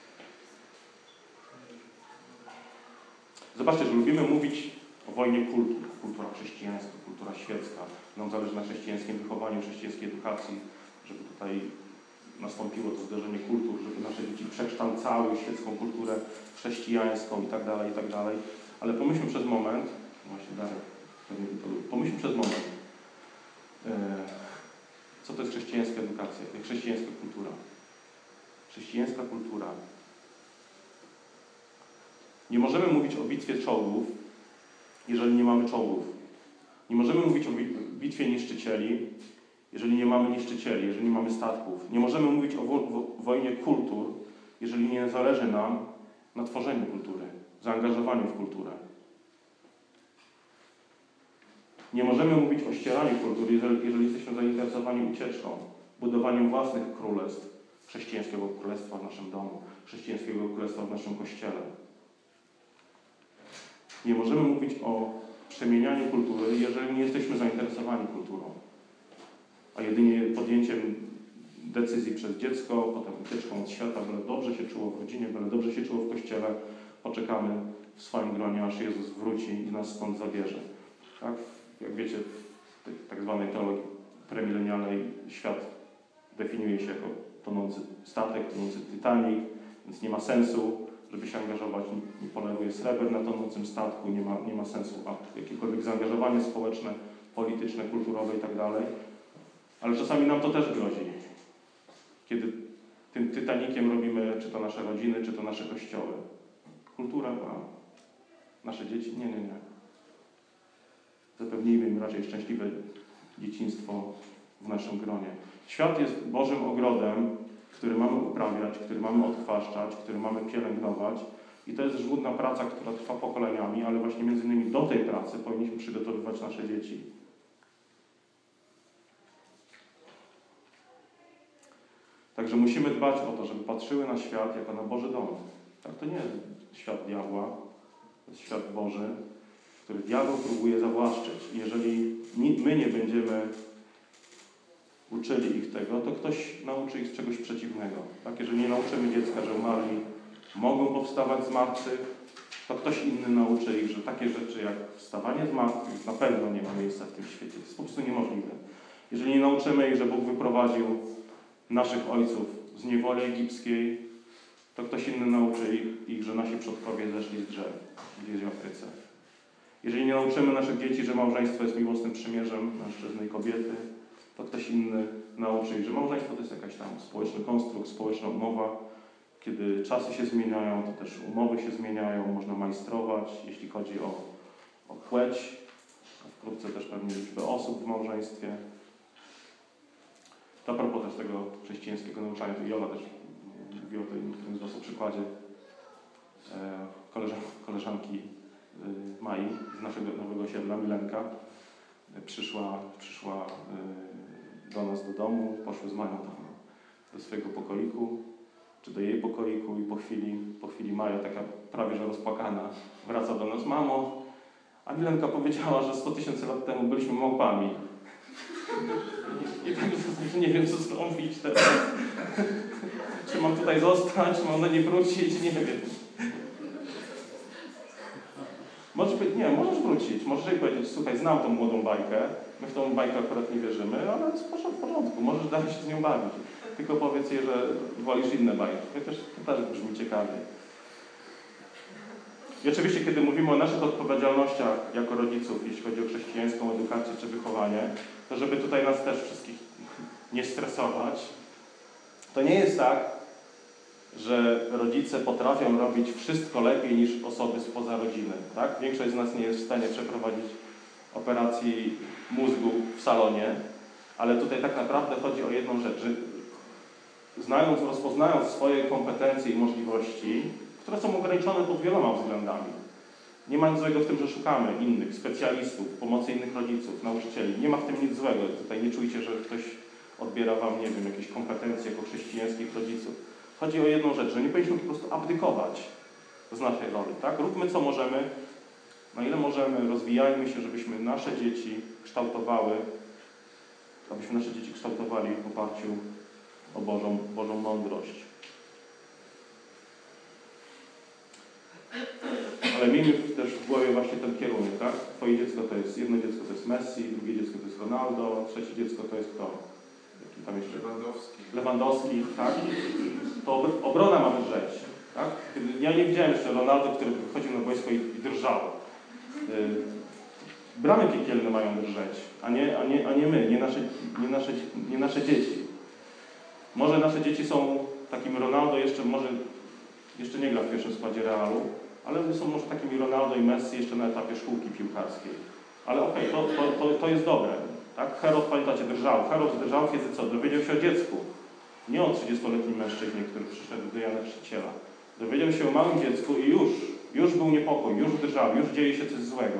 Zobaczcie, że lubimy mówić o wojnie kultur. Kultura chrześcijańska, kultura świecka. Nam zależy na chrześcijańskim wychowaniu, chrześcijańskiej edukacji, żeby tutaj nastąpiło to zderzenie kultur, żeby nasze dzieci przekształcały świecką kulturę chrześcijańską i tak dalej, i tak dalej. Ale pomyślmy przez moment, właśnie Darek, pomyślmy przez moment, co to jest chrześcijańska edukacja, chrześcijańska kultura. Chrześcijańska kultura. Nie możemy mówić o bitwie czołgów, jeżeli nie mamy czołgów. Nie możemy mówić o bitwie niszczycieli, jeżeli nie mamy niszczycieli, jeżeli nie mamy statków. Nie możemy mówić o wo wo wojnie kultur, jeżeli nie zależy nam na tworzeniu kultury, zaangażowaniu w kulturę. Nie możemy mówić o ścieraniu kultury, jeżeli, jeżeli jesteśmy zainteresowani ucieczką, budowaniem własnych królestw, chrześcijańskiego królestwa w naszym domu, chrześcijańskiego królestwa w naszym kościele. Nie możemy mówić o przemienianiu kultury, jeżeli nie jesteśmy zainteresowani kulturą, a jedynie podjęciem decyzji przez dziecko, potem ucieczką od świata, byle dobrze się czuło w rodzinie, byle dobrze się czuło w kościele, poczekamy w swoim gronie, aż Jezus wróci i nas stąd zabierze. Tak? Jak wiecie, w tej tak zwanej teologii premilenialnej świat definiuje się jako tonący statek, tonący Titanic, więc nie ma sensu, żeby się angażować, nie poleruje sreber na tonącym statku, nie ma, nie ma sensu a jakiekolwiek zaangażowanie społeczne, polityczne, kulturowe i tak dalej. Ale czasami nam to też grozi. Kiedy tym Titanikiem robimy czy to nasze rodziny, czy to nasze kościoły. Kultura, a nasze dzieci? Nie, nie, nie. Zapewnijmy im raczej szczęśliwe dzieciństwo w naszym gronie. Świat jest Bożym ogrodem, który mamy uprawiać, który mamy odchwaszczać, który mamy pielęgnować. I to jest żmudna praca, która trwa pokoleniami, ale właśnie między innymi do tej pracy powinniśmy przygotowywać nasze dzieci. Także musimy dbać o to, żeby patrzyły na świat jako na Boży dom. Tak, to nie jest świat diabła, to jest świat Boży, który diabeł próbuje zawłaszczyć. I jeżeli my nie będziemy uczyli ich tego, to ktoś nauczy ich czegoś przeciwnego. Tak? Jeżeli nie nauczymy dziecka, że umarli mogą powstawać z martwych, to ktoś inny nauczy ich, że takie rzeczy jak wstawanie z martwych na pewno nie ma miejsca w tym świecie. To jest po prostu niemożliwe. Jeżeli nie nauczymy ich, że Bóg wyprowadził naszych ojców z niewoli egipskiej, to ktoś inny nauczy ich, ich, że nasi przodkowie zeszli z drzew gdzieś w Afryce. Jeżeli nie nauczymy naszych dzieci, że małżeństwo jest miłosnym przymierzem mężczyzny i kobiety, to ktoś inny nauczy ich, że małżeństwo to jest jakaś tam społeczny konstrukt, społeczna umowa. Kiedy czasy się zmieniają, to też umowy się zmieniają, można majstrować, jeśli chodzi o, o płeć, a wkrótce też pewnie liczbę osób w małżeństwie. To a propos też tego chrześcijańskiego nauczania, to Jola też mówi o tym, w tym przykładzie e, koleżan, koleżanki y, Mai z naszego nowego osiedla, Milenka, y, przyszła, przyszła y, do nas do domu, poszły z Mają do, do swojego pokoiku, czy do jej pokoiku i po chwili, po chwili Maja, taka prawie że rozpłakana, wraca do nas: mamo, a Milenka powiedziała, że sto tysięcy lat temu byliśmy małpami. I, i tak że nie wiem, co zrobić teraz. Czy mam tutaj zostać, czy mam na nie wrócić, nie wiem. Możesz powiedzieć, nie, możesz wrócić, możesz jej powiedzieć: słuchaj, znam tą młodą bajkę, my w tą bajkę akurat nie wierzymy, ale jest w porządku, możesz dalej się z nią bawić. Tylko powiedz jej, że wolisz inne bajki. Chociaż to też brzmi ciekawie. I oczywiście, kiedy mówimy o naszych odpowiedzialnościach jako rodziców, jeśli chodzi o chrześcijańską edukację czy wychowanie, to żeby tutaj nas też wszystkich nie stresować, to nie jest tak, że rodzice potrafią robić wszystko lepiej niż osoby spoza rodziny. Tak? Większość z nas nie jest w stanie przeprowadzić operacji mózgu w salonie, ale tutaj tak naprawdę chodzi o jedną rzecz, że znając, rozpoznając swoje kompetencje i możliwości, które są ograniczone pod wieloma względami. Nie ma nic złego w tym, że szukamy innych specjalistów, pomocy innych rodziców, nauczycieli. Nie ma w tym nic złego. Tutaj nie czujcie, że ktoś odbiera wam, nie wiem, jakieś kompetencje jako chrześcijańskich rodziców. Chodzi o jedną rzecz, że nie powinniśmy po prostu abdykować z naszej roli. Tak? Róbmy co możemy, na ile możemy, rozwijajmy się, żebyśmy nasze dzieci kształtowały, abyśmy nasze dzieci kształtowali w oparciu o Bożą, Bożą mądrość. Ale miejmy też w głowie właśnie ten kierunek, tak? Twoje dziecko to jest, jedno dziecko to jest Messi, drugie dziecko to jest Ronaldo, trzecie dziecko to jest kto? Jaki tam jeszcze? Lewandowski. Lewandowski, tak? To obrona ma drżeć, tak? Ja nie widziałem jeszcze Ronaldo, który wychodził na boisko i, i drżał. Yy, bramy piekielne mają drżeć, a nie, a nie, a nie my, nie nasze, nie, nasze, nie nasze dzieci. Może nasze dzieci są takim Ronaldo, jeszcze może jeszcze nie gra w pierwszym składzie Realu, ale są może takimi Ronaldo i Messi jeszcze na etapie szkółki piłkarskiej. Ale okej, okay, to, to, to, to jest dobre. Tak? Herod, pamiętacie, drżał. Herod drżał, kiedy co? Dowiedział się o dziecku. Nie o trzydziestoletnim mężczyźnie, który przyszedł do Jana Chrzciciela. Dowiedział się o małym dziecku i już, już był niepokój, już drżał, już dzieje się coś złego.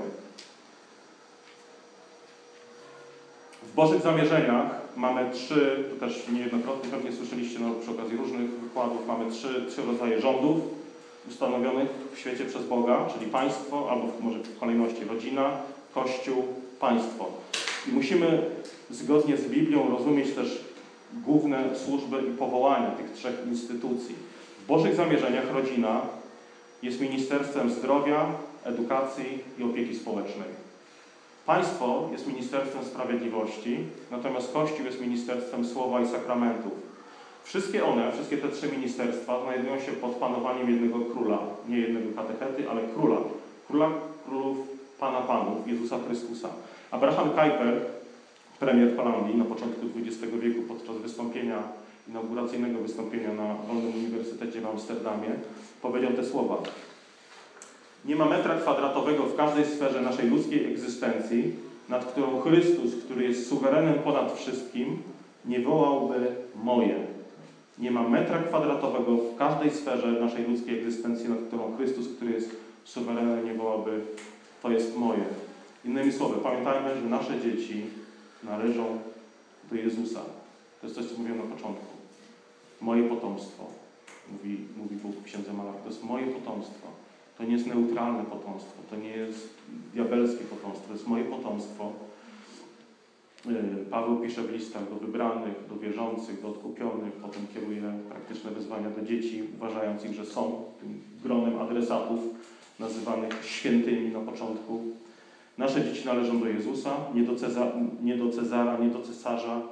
W Bożych zamierzeniach mamy trzy, to też niejednokrotnie pewnie słyszeliście no, przy okazji różnych wykładów, mamy trzy, trzy rodzaje rządów ustanowionych w świecie przez Boga, czyli państwo, albo może w kolejności rodzina, Kościół, państwo. I musimy zgodnie z Biblią rozumieć też główne służby i powołania tych trzech instytucji. W Bożych zamierzeniach rodzina jest Ministerstwem Zdrowia, Edukacji i Opieki Społecznej. Państwo jest Ministerstwem Sprawiedliwości, natomiast Kościół jest Ministerstwem Słowa i Sakramentów. Wszystkie one, wszystkie te trzy ministerstwa znajdują się pod panowaniem jednego króla, nie jednego katechety, ale króla. Króla królów, Pana Panów, Jezusa Chrystusa. Abraham Kuyper, premier Holandii na początku dwudziestego wieku podczas wystąpienia, inauguracyjnego wystąpienia na Wolnym Uniwersytecie w Amsterdamie, powiedział te słowa. Nie ma metra kwadratowego w każdej sferze naszej ludzkiej egzystencji, nad którą Chrystus, który jest suwerenem ponad wszystkim, nie wołałby moje. Nie ma metra kwadratowego w każdej sferze naszej ludzkiej egzystencji, nad którą Chrystus, który jest suwerenem, nie wołałby to jest moje. Innymi słowy, pamiętajmy, że nasze dzieci należą do Jezusa. To jest coś, co mówiłem na początku. Moje potomstwo, mówi, mówi Bóg w Księdze Malachii. To jest moje potomstwo. To nie jest neutralne potomstwo, to nie jest diabelskie potomstwo, to jest moje potomstwo. Paweł pisze w listach do wybranych, do wierzących, do odkupionych, potem kieruje praktyczne wyzwania do dzieci, uważając ich, że są tym gronem adresatów nazywanych świętymi na początku. Nasze dzieci należą do Jezusa, nie do, Ceza, nie do Cezara, nie do cesarza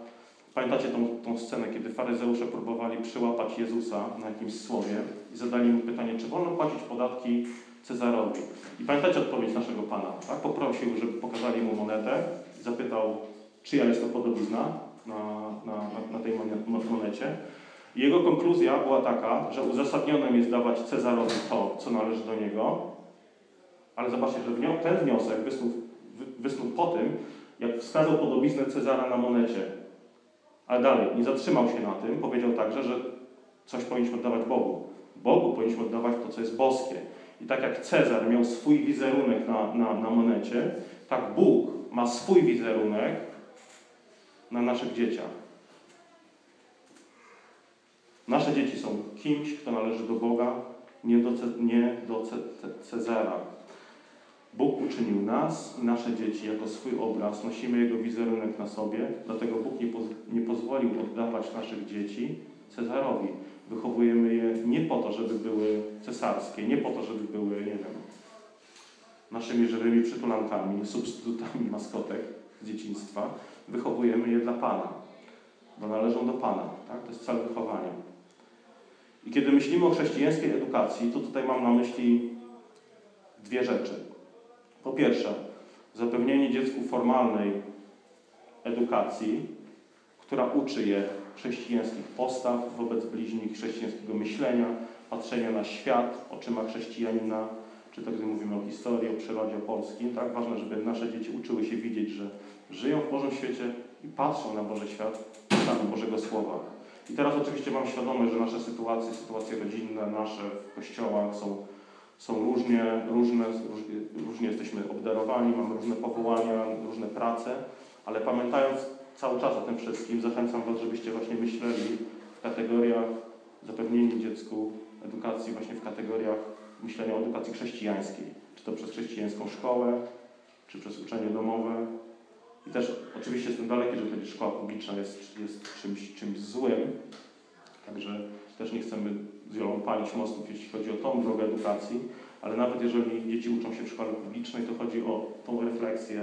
Pamiętacie tą, tą scenę, kiedy faryzeusze próbowali przyłapać Jezusa na jakimś słowie i zadali mu pytanie, czy wolno płacić podatki Cezarowi. I pamiętacie odpowiedź naszego Pana, tak? Poprosił, żeby pokazali mu monetę i zapytał, czyja jest to podobizna na, na, na tej monecie. I jego konkluzja była taka, że uzasadnionym jest dawać Cezarowi to, co należy do niego, ale zobaczcie, że ten wniosek wysnuł, wysnuł po tym, jak wskazał podobiznę Cezara na monecie. Ale dalej, nie zatrzymał się na tym, powiedział także, że coś powinniśmy oddawać Bogu. Bogu powinniśmy oddawać to, co jest boskie. I tak jak Cezar miał swój wizerunek na, na, na monecie, tak Bóg ma swój wizerunek na naszych dzieciach. Nasze dzieci są kimś, kto należy do Boga, nie do, nie do Cezara. Bóg uczynił nas i nasze dzieci jako swój obraz, nosimy Jego wizerunek na sobie, dlatego Bóg nie, poz nie pozwolił oddawać naszych dzieci Cezarowi. Wychowujemy je nie po to, żeby były cesarskie, nie po to, żeby były, nie wiem, naszymi żywymi przytulankami, substytutami maskotek z dzieciństwa. Wychowujemy je dla Pana, bo należą do Pana. Tak? To jest cel wychowania. I kiedy myślimy o chrześcijańskiej edukacji, to tutaj mam na myśli dwie rzeczy. Po pierwsze, zapewnienie dziecku formalnej edukacji, która uczy je chrześcijańskich postaw wobec bliźnich, chrześcijańskiego myślenia, patrzenia na świat oczyma chrześcijanina, czy tak gdy mówimy o historii, o przyrodzie, o Polskim. Tak? Ważne, żeby nasze dzieci uczyły się widzieć, że żyją w Bożym świecie i patrzą na Boży świat oczami Bożego Słowa. I teraz oczywiście mam świadomość, że nasze sytuacje, sytuacje rodzinne, nasze w kościołach są Są różnie, różne, różnie jesteśmy obdarowani, mamy różne powołania, różne prace, ale pamiętając cały czas o tym wszystkim, zachęcam Was, żebyście właśnie myśleli w kategoriach zapewnienia dziecku edukacji, właśnie w kategoriach myślenia o edukacji chrześcijańskiej. Czy to przez chrześcijańską szkołę, czy przez uczenie domowe. I też oczywiście jestem daleki, że powiedzieć, szkoła publiczna jest, jest czymś, czymś złym, także też nie chcemy z Jolą palić mostów, jeśli chodzi o tą drogę edukacji, ale nawet jeżeli dzieci uczą się w szkole publicznej, to chodzi o tą refleksję,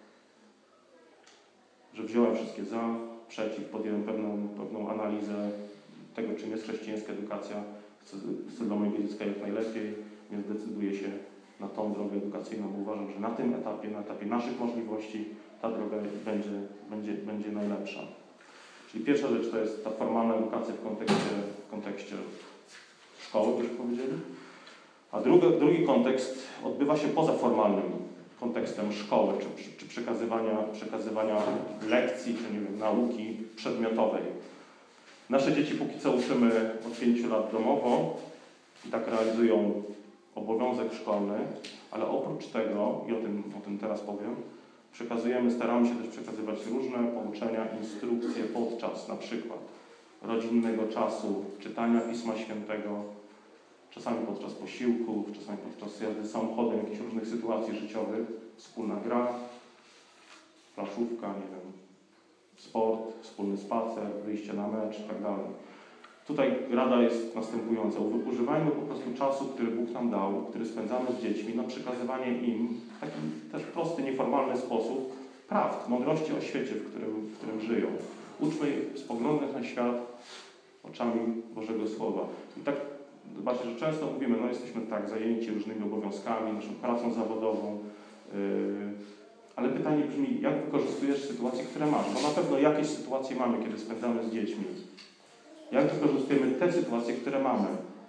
że wziąłem wszystkie za, przeciw, podjąłem pewną, pewną analizę tego, czym jest chrześcijańska edukacja, chcę, chcę dla mojego dziecka jak najlepiej, więc decyduję się na tą drogę edukacyjną, bo uważam, że na tym etapie, na etapie naszych możliwości ta droga będzie, będzie, będzie najlepsza. Czyli pierwsza rzecz to jest ta formalna edukacja w kontekście, w kontekście szkoły, byśmy powiedzieli. A drugi, drugi kontekst odbywa się poza formalnym kontekstem szkoły, czy, czy przekazywania, przekazywania lekcji, czy nie wiem, nauki przedmiotowej. Nasze dzieci póki co uczymy od pięciu lat domowo i tak realizują obowiązek szkolny, ale oprócz tego, i o tym, o tym teraz powiem, przekazujemy, staramy się też przekazywać różne pouczenia, instrukcje podczas na przykład rodzinnego czasu, czytania Pisma Świętego, czasami podczas posiłków, czasami podczas jazdy samochodem, jakichś różnych sytuacji życiowych, wspólna gra, planszówka, nie wiem, sport, wspólny spacer, wyjście na mecz i tak dalej. Tutaj rada jest następująca. Używajmy po prostu czasu, który Bóg nam dał, który spędzamy z dziećmi, na przekazywanie im w taki też prosty, nieformalny sposób prawd, mądrości o świecie, w którym, w którym żyją. Uczmy ich spoglądać na świat oczami Bożego Słowa. I tak, zobaczcie, że często mówimy, no jesteśmy tak zajęci różnymi obowiązkami, naszą pracą zawodową, yy, ale pytanie brzmi, jak wykorzystujesz sytuacje, które masz? Bo na pewno jakieś sytuacje mamy, kiedy spędzamy z dziećmi. Jak wykorzystujemy te sytuacje, które mamy?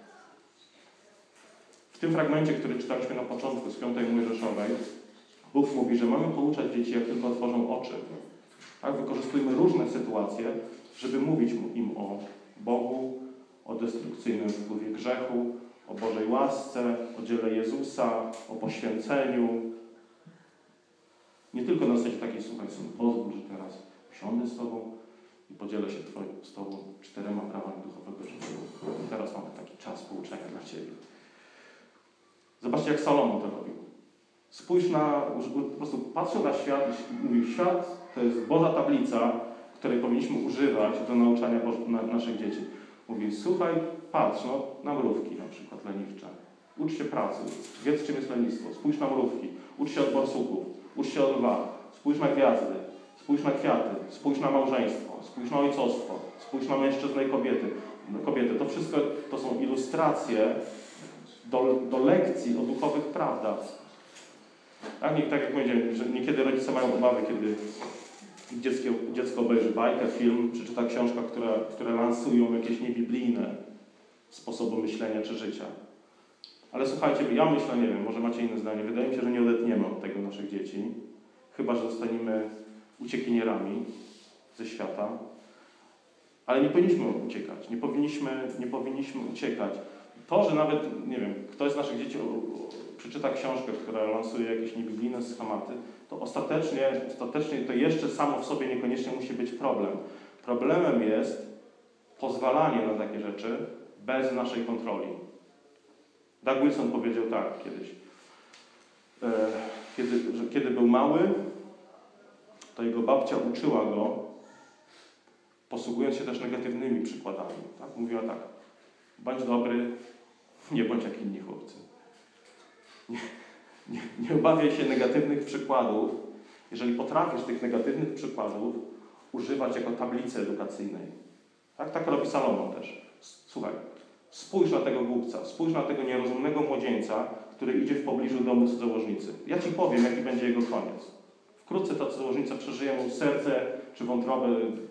W tym fragmencie, który czytaliśmy na początku z piątej Mojżeszowej, Bóg mówi, że mamy pouczać dzieci, jak tylko otworzą oczy. Tak? Wykorzystujmy różne sytuacje, żeby mówić im o Bogu, o destrukcyjnym wpływie grzechu, o Bożej łasce, o dziele Jezusa, o poświęceniu. Nie tylko na zasadzie takiej, słuchaj, syn, pozwól, że teraz usiądę z Tobą i podzielę się twoim, z Tobą czterema prawami duchowego życia. Teraz mamy taki czas pouczenia dla Ciebie. Zobaczcie, jak Salomon to robił. Spójrz na, po prostu patrzył na świat i mówił, świat to jest Boża tablica, której powinniśmy używać do nauczania Boż, na, naszych dzieci. Mówi, słuchaj, patrz, no, na mrówki na przykład leniwcze. Ucz się pracy, wiedz, czym jest lenistwo. Spójrz na mrówki, ucz się od borsuków, ucz się od lwa, spójrz na gwiazdy, spójrz na kwiaty, spójrz na małżeństwo, spójrz na ojcostwo, spójrz na mężczyznę i kobiety. kobiety. To wszystko to są ilustracje do, do lekcji o duchowych prawdach. Tak, nie, tak jak powiedziałem, że niekiedy rodzice mają obawy, kiedy dziecko, dziecko obejrzy bajkę, film, przeczyta książkę, która, które lansują jakieś niebiblijne sposoby myślenia czy życia. Ale słuchajcie, ja myślę, nie wiem, może macie inne zdanie, wydaje mi się, że nie odetniemy od tego naszych dzieci, chyba że zostaniemy uciekinierami ze świata, ale nie powinniśmy uciekać, nie powinniśmy, nie powinniśmy uciekać. To, że nawet, nie wiem, ktoś z naszych dzieci przeczyta książkę, która lansuje jakieś niebiblijne schematy, to ostatecznie, ostatecznie to jeszcze samo w sobie niekoniecznie musi być problem. Problemem jest pozwalanie na takie rzeczy bez naszej kontroli. Doug Wilson powiedział tak kiedyś, e, kiedy, że kiedy był mały, to jego babcia uczyła go, posługując się też negatywnymi przykładami. Tak? Mówiła tak, bądź dobry, nie bądź jak inni chłopcy. Nie, nie, nie obawiaj się negatywnych przykładów, jeżeli potrafisz tych negatywnych przykładów używać jako tablicy edukacyjnej. Tak, tak robi Salomon też. Słuchaj, spójrz na tego głupca, spójrz na tego nierozumnego młodzieńca, który idzie w pobliżu domu cudzołożnicy. Ja ci powiem, jaki będzie jego koniec. Wkrótce ta cudzołożnica przeżyje mu serce czy wątrobę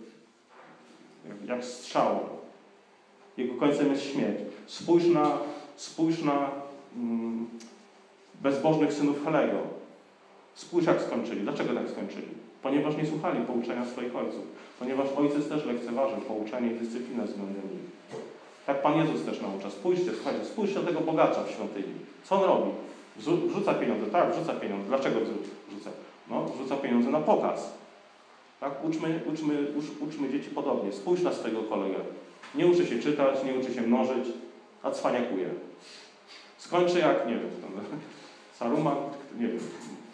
jak strzał. Jego końcem jest śmierć. Spójrz na, spójrz na mm, bezbożnych synów Helego. Spójrz, jak skończyli. Dlaczego tak skończyli? Ponieważ nie słuchali pouczenia swoich ojców. Ponieważ ojciec też lekceważył pouczenie i dyscyplinę względem nich. Tak Pan Jezus też naucza. Spójrzcie, słuchajcie, spójrzcie na tego bogacza w świątyni. Co on robi? Wrzuca pieniądze. Tak, wrzuca pieniądze. Dlaczego wrzuca? No, wrzuca pieniądze na pokaz. Tak, uczmy, uczmy, ucz, uczmy dzieci podobnie. Spójrz na swojego kolegę. Nie uczy się czytać, nie uczy się mnożyć, a cwaniakuje. Skończy jak, nie wiem, Saruman, nie wiem.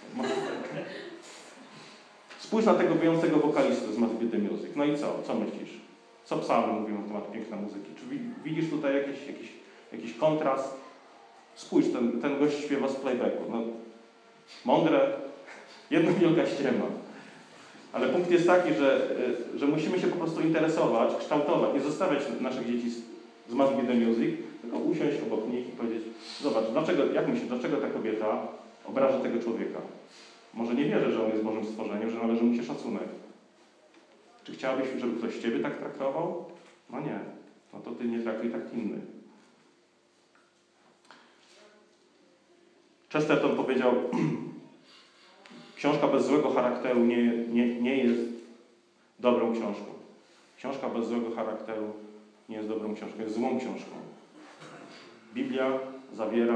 Spójrz na tego wyjącego wokalistę z Must Be The Music. No i co? Co myślisz? Co psalmy mówią na temat pięknej muzyki? Czy widzisz tutaj jakiś, jakiś, jakiś kontrast? Spójrz, ten, ten gość śpiewa z playbacku. No, mądre, jedna wielka ściema. Ale punkt jest taki, że, że musimy się po prostu interesować, kształtować, nie zostawiać naszych dzieci z, z Must Be The Music, tylko usiąść obok nich i powiedzieć, zobacz, dlaczego, jak myślisz, dlaczego ta kobieta obraża tego człowieka? Może nie wierzy, że on jest Bożym stworzeniem, że należy mu się szacunek. Czy chciałabyś, żeby ktoś Ciebie tak traktował? No nie. No to Ty nie traktuj tak innych. Chesterton powiedział, książka bez złego charakteru nie, nie, nie jest dobrą książką. Książka bez złego charakteru nie jest dobrą książką, jest złą książką. Biblia zawiera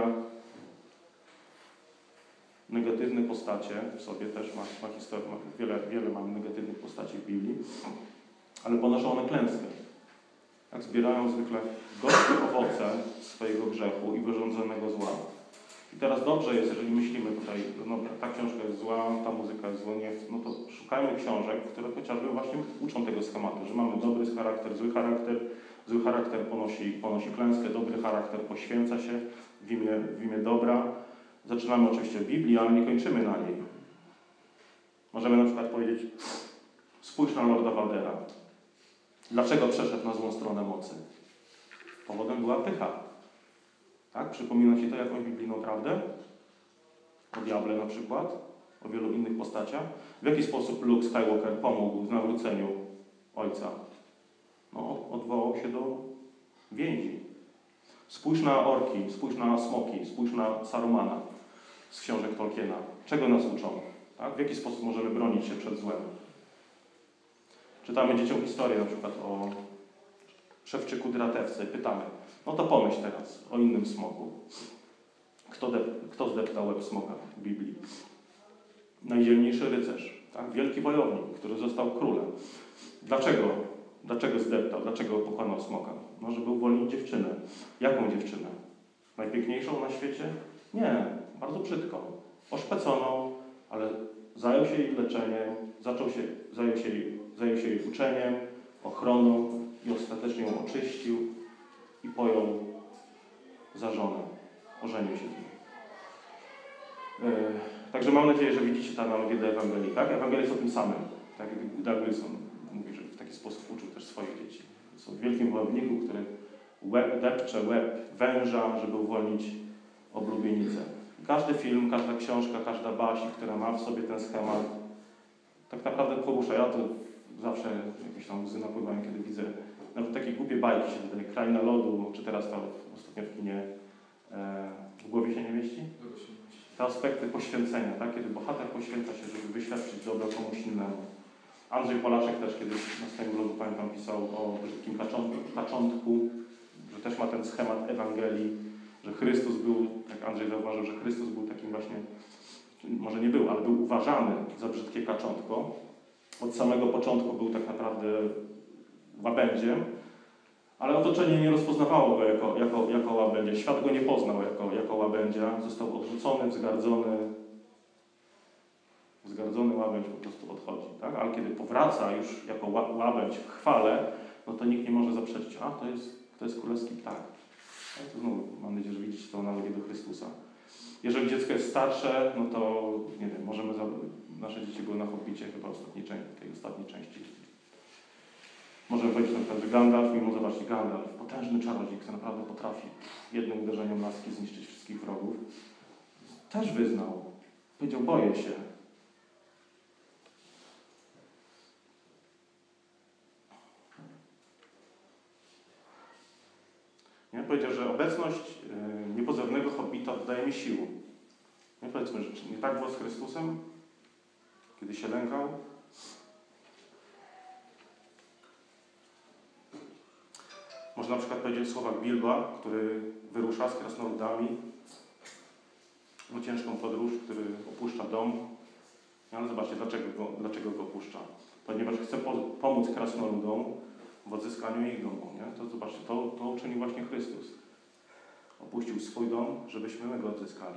negatywne postacie, w sobie też ma, ma historię, ma, wiele, wiele mamy negatywnych postaci w Biblii, ale ponoszą one klęskę. Jak zbierają zwykle gorzkie owoce swojego grzechu i wyrządzonego zła. I teraz dobrze jest, jeżeli myślimy tutaj, no ta książka jest zła, ta muzyka jest zła, nie, no to szukajmy książek, które chociażby właśnie uczą tego schematu, że mamy dobry charakter, zły charakter, zły charakter ponosi, ponosi klęskę, dobry charakter poświęca się w imię, w imię dobra. Zaczynamy oczywiście w Biblii, ale nie kończymy na niej. Możemy na przykład powiedzieć, spójrz na Lorda Vadera. Dlaczego przeszedł na złą stronę mocy? Powodem była pycha. Tak? Przypomina Ci to jakąś biblijną prawdę? O diable na przykład? O wielu innych postaciach? W jaki sposób Luke Skywalker pomógł w nawróceniu ojca? No, odwołał się do więzi. Spójrz na orki, spójrz na smoki, spójrz na Sarumana z książek Tolkiena. Czego nas uczą? Tak? W jaki sposób możemy bronić się przed złem? Czytamy dzieciom historię na przykład o szewczyku dratewce i pytamy, no to pomyśl teraz o innym smoku. Kto, dep kto zdeptał łeb smoka w Biblii? Najdzielniejszy rycerz, tak? Wielki wojownik, który został królem. Dlaczego? Dlaczego zdeptał? Dlaczego pokonał smoka? No, żeby uwolnić dziewczynę. Jaką dziewczynę? Najpiękniejszą na świecie? Nie, bardzo brzydką. Oszpeconą, ale zajął się jej leczeniem, zaczął się, zajął się jej, zajął się jej uczeniem, ochroną i ostatecznie ją oczyścił i pojął za żonę. Ożenił się z nią. Yy, także mam nadzieję, że widzicie tę analogię do Ewangelii, tak? Ewangelia jest o tym samym. Tak jak Doug Wilson mówi, że w taki sposób uczył też swoich dzieci. Jest o wielkim wojowniku, który łeb, depcze łeb węża, żeby uwolnić oblubienicę. Każdy film, każda książka, każda baśń, która ma w sobie ten schemat, tak naprawdę porusza. Ja to zawsze jakieś tam łzy napływają, kiedy widzę nawet takie głupie bajki się tutaj, Kraina Lodu, czy teraz to ostatnio w kinie e, W głowie się nie mieści? Te aspekty poświęcenia, tak? Kiedy bohater poświęca się, żeby wyświadczyć dobro komuś innemu. Andrzej Polaszek też kiedyś na swoim blogu, pamiętam, pisał o brzydkim kaczątku, że też ma ten schemat Ewangelii, że Chrystus był, jak Andrzej zauważył, że Chrystus był takim właśnie, może nie był, ale był uważany za brzydkie kaczątko. Od samego początku był tak naprawdę łabędziem, ale otoczenie nie rozpoznawało go jako, jako, jako łabędzie. Świat go nie poznał jako, jako łabędzia. Został odrzucony, wzgardzony. Wzgardzony łabędź po prostu odchodzi. Tak? Ale kiedy powraca już jako łabędź w chwale, no to nikt nie może zaprzeczyć. A, to jest, to jest królewski ptak. No to znowu mam nadzieję, że widzicie tą analogię do Chrystusa. Jeżeli dziecko jest starsze, no to nie wiem, możemy... Za... Nasze dzieci były na Hobbicie chyba ostatniej części, tej ostatniej części. Możemy powiedzieć na przykład, że Gandalf, mimo zobaczcie, Gandalf, potężny czarodziej, który naprawdę potrafi jednym uderzeniem laski zniszczyć wszystkich wrogów, też wyznał. Powiedział, boję się. Nie? Powiedział, że obecność yy, niepozornego hobbita dodaje mi sił. Nie? Powiedzmy, że nie tak było z Chrystusem, kiedy się lękał. Można na przykład powiedzieć w słowach Bilba, który wyrusza z krasnoludami w ciężką podróż, który opuszcza dom. Ale zobaczcie, dlaczego go, dlaczego go opuszcza. Ponieważ chce po, pomóc krasnoludom w odzyskaniu ich domu. Nie? To zobaczcie, to, to uczynił właśnie Chrystus. Opuścił swój dom, żebyśmy my go odzyskali.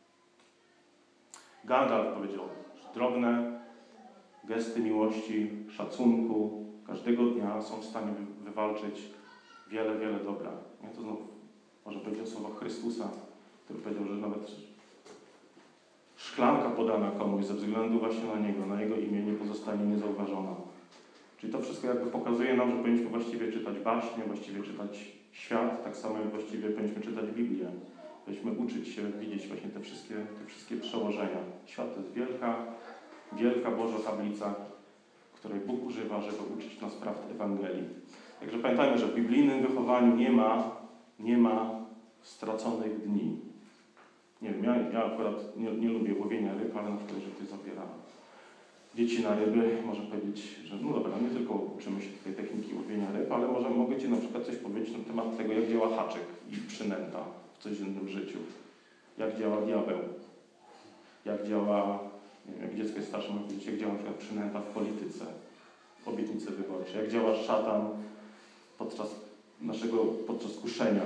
Gandalf powiedział, że drobne gesty miłości, szacunku każdego dnia są w stanie wywalczyć wiele, wiele dobra. Ja to znowu może powiedzieć o słowach Chrystusa, który powiedział, że nawet szklanka podana komuś ze względu właśnie na Niego, na Jego imię nie pozostanie niezauważona. Czyli to wszystko jakby pokazuje nam, że powinniśmy właściwie czytać baśnie, właściwie czytać świat, tak samo jak właściwie powinniśmy czytać Biblię. Powinniśmy uczyć się widzieć właśnie te wszystkie, te wszystkie przełożenia. Świat to jest wielka, wielka Boża tablica, której Bóg używa, żeby uczyć nas prawd Ewangelii. Także pamiętajmy, że w biblijnym wychowaniu nie ma, nie ma straconych dni. Nie wiem, ja, ja akurat nie, nie lubię łowienia ryb, ale na przykład, że ktoś zabiera dzieci na ryby, może powiedzieć, że no dobra, nie tylko uczymy się tej techniki łowienia ryb, ale może mogę Ci na przykład coś powiedzieć na temat tego, jak działa haczyk i przynęta w codziennym życiu. Jak działa diabeł. Jak działa, nie wiem, jak dziecko jest starsze, mogę powiedzieć, jak działa na przykład przynęta w polityce, w obietnicy wyborczej. Jak działa szatan podczas naszego, podczas kuszenia.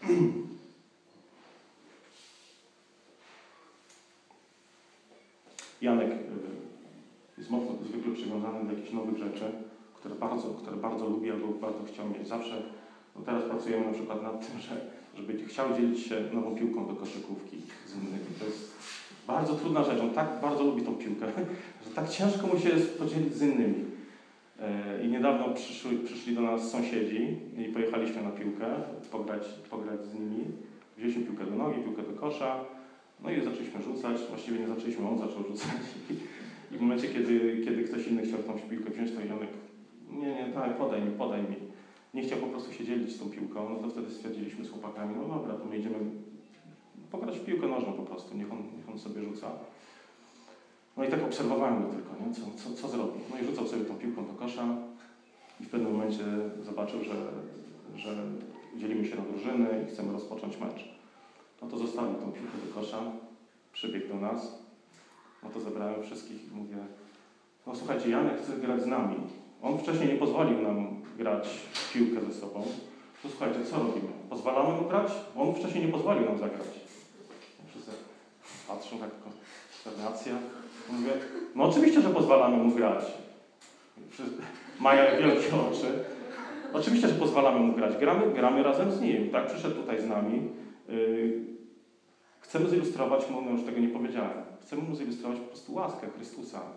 Janek jest mocno zwykle przywiązany do jakichś nowych rzeczy, które bardzo, które bardzo lubi albo bardzo chciał mieć. Zawsze, no teraz pracujemy na przykład nad tym, że, żeby chciał dzielić się nową piłką do koszykówki z innymi. To jest bardzo trudna rzecz. On tak bardzo lubi tą piłkę, że tak ciężko mu się jest podzielić z innymi. I niedawno przyszli, przyszli do nas sąsiedzi i pojechaliśmy na piłkę, pograć, pograć z nimi. Wzięliśmy piłkę do nogi, piłkę do kosza, no i zaczęliśmy rzucać. Właściwie nie zaczęliśmy, on zaczął rzucać. I w momencie, kiedy, kiedy ktoś inny chciał tą piłkę wziąć, to Janek, nie, nie, tak, podaj mi, podaj mi. Nie chciał po prostu się dzielić z tą piłką, no to wtedy stwierdziliśmy z chłopakami, no dobra, to my idziemy pograć w piłkę nożną po prostu, niech on, niech on sobie rzuca. No i tak obserwowałem go tylko, nie? Co, co, co zrobi. No i rzucał sobie tą piłką do kosza i w pewnym momencie zobaczył, że, że dzielimy się na drużyny i chcemy rozpocząć mecz. No to zostawił tą piłkę do kosza, przybiegł do nas, no to zebrałem wszystkich i mówię, no słuchajcie, Janek chce grać z nami. On wcześniej nie pozwolił nam grać w piłkę ze sobą. To słuchajcie, co robimy? Pozwalamy mu grać? On wcześniej nie pozwolił nam zagrać. Wszyscy patrzą, tak konsternacja. Mówię, no oczywiście, że pozwalamy mu grać. Maja wielkie oczy. Oczywiście, że pozwalamy mu grać. Gramy, gramy razem z nim. Tak, przyszedł tutaj z nami. Yy, chcemy zilustrować mu, no już tego nie powiedziałem, chcemy mu zilustrować po prostu łaskę Chrystusa.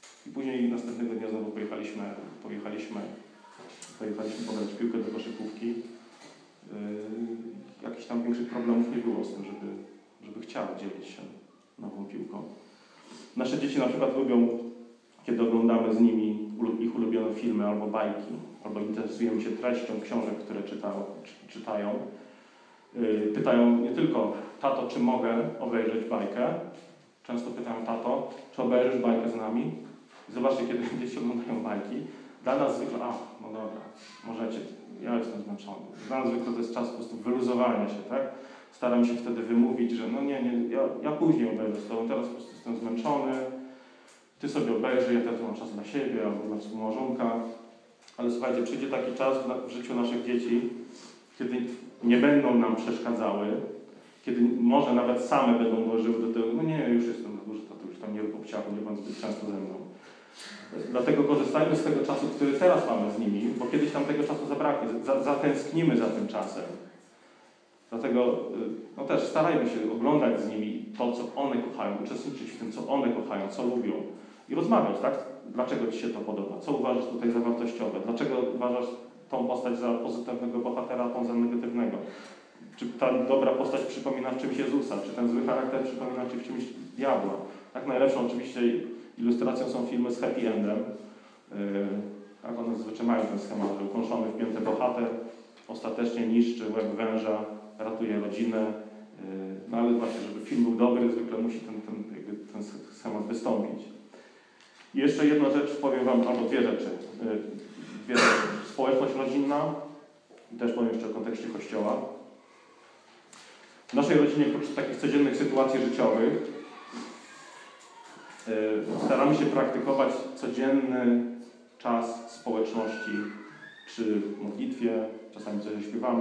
I później następnego dnia znowu pojechaliśmy, pojechaliśmy, pojechaliśmy pograć w piłkę do koszykówki. Yy, jakichś tam większych problemów nie było z tym, żeby, żeby chciały dzielić się nową piłką. Nasze dzieci na przykład lubią, kiedy oglądamy z nimi ich ulubione filmy albo bajki, albo interesujemy się treścią książek, które czytają, czy, czytają. Yy, pytają nie tylko: tato, czy mogę obejrzeć bajkę? Często pytają: tato, czy obejrzysz bajkę z nami? I zobaczcie, kiedy dzieci oglądają bajki, dla nas zwykle, a, no dobra, możecie, ja jestem zmęczony. Dla nas zwykle to jest czas po prostu wyluzowania się, tak? Staram się wtedy wymówić, że no nie, nie, ja, ja później obejrzę z tobą, teraz po prostu jestem zmęczony, ty sobie obejrzyj, ja teraz mam czas dla siebie albo dla współmałżonka. Ale słuchajcie, przyjdzie taki czas w życiu naszych dzieci, kiedy nie będą nam przeszkadzały, kiedy może nawet same będą dążyły do tego: no nie, już jestem za duży, to już tam nie rób obciachu, nie bądź zbyt często ze mną. Dlatego korzystajmy z tego czasu, który teraz mamy z nimi, bo kiedyś tam tego czasu zabraknie, zatęsknimy za tym czasem. Dlatego no też starajmy się oglądać z nimi to, co one kochają, uczestniczyć w tym, co one kochają, co lubią i rozmawiać, tak? Dlaczego ci się to podoba? Co uważasz tutaj za wartościowe? Dlaczego uważasz tą postać za pozytywnego bohatera, a tą za negatywnego? Czy ta dobra postać przypomina w czymś Jezusa? Czy ten zły charakter przypomina w czymś diabła? Tak, najlepszą oczywiście ilustracją są filmy z happy endem. Yy, tak, one zazwyczaj mają ten schemat, że ukąszony w piętę bohater ostatecznie niszczy łeb węża, ratuje rodzinę. Yy, no ale właśnie, żeby film był dobry, zwykle musi ten, ten, ten schemat wystąpić. I jeszcze jedna rzecz powiem wam, albo dwie rzeczy. Yy, dwie rzeczy. Społeczność rodzinna i też powiem jeszcze w kontekście Kościoła. W naszej rodzinie, oprócz takich codziennych sytuacji życiowych, staramy się praktykować codzienny czas społeczności, czy w modlitwie, czasami coś śpiewamy,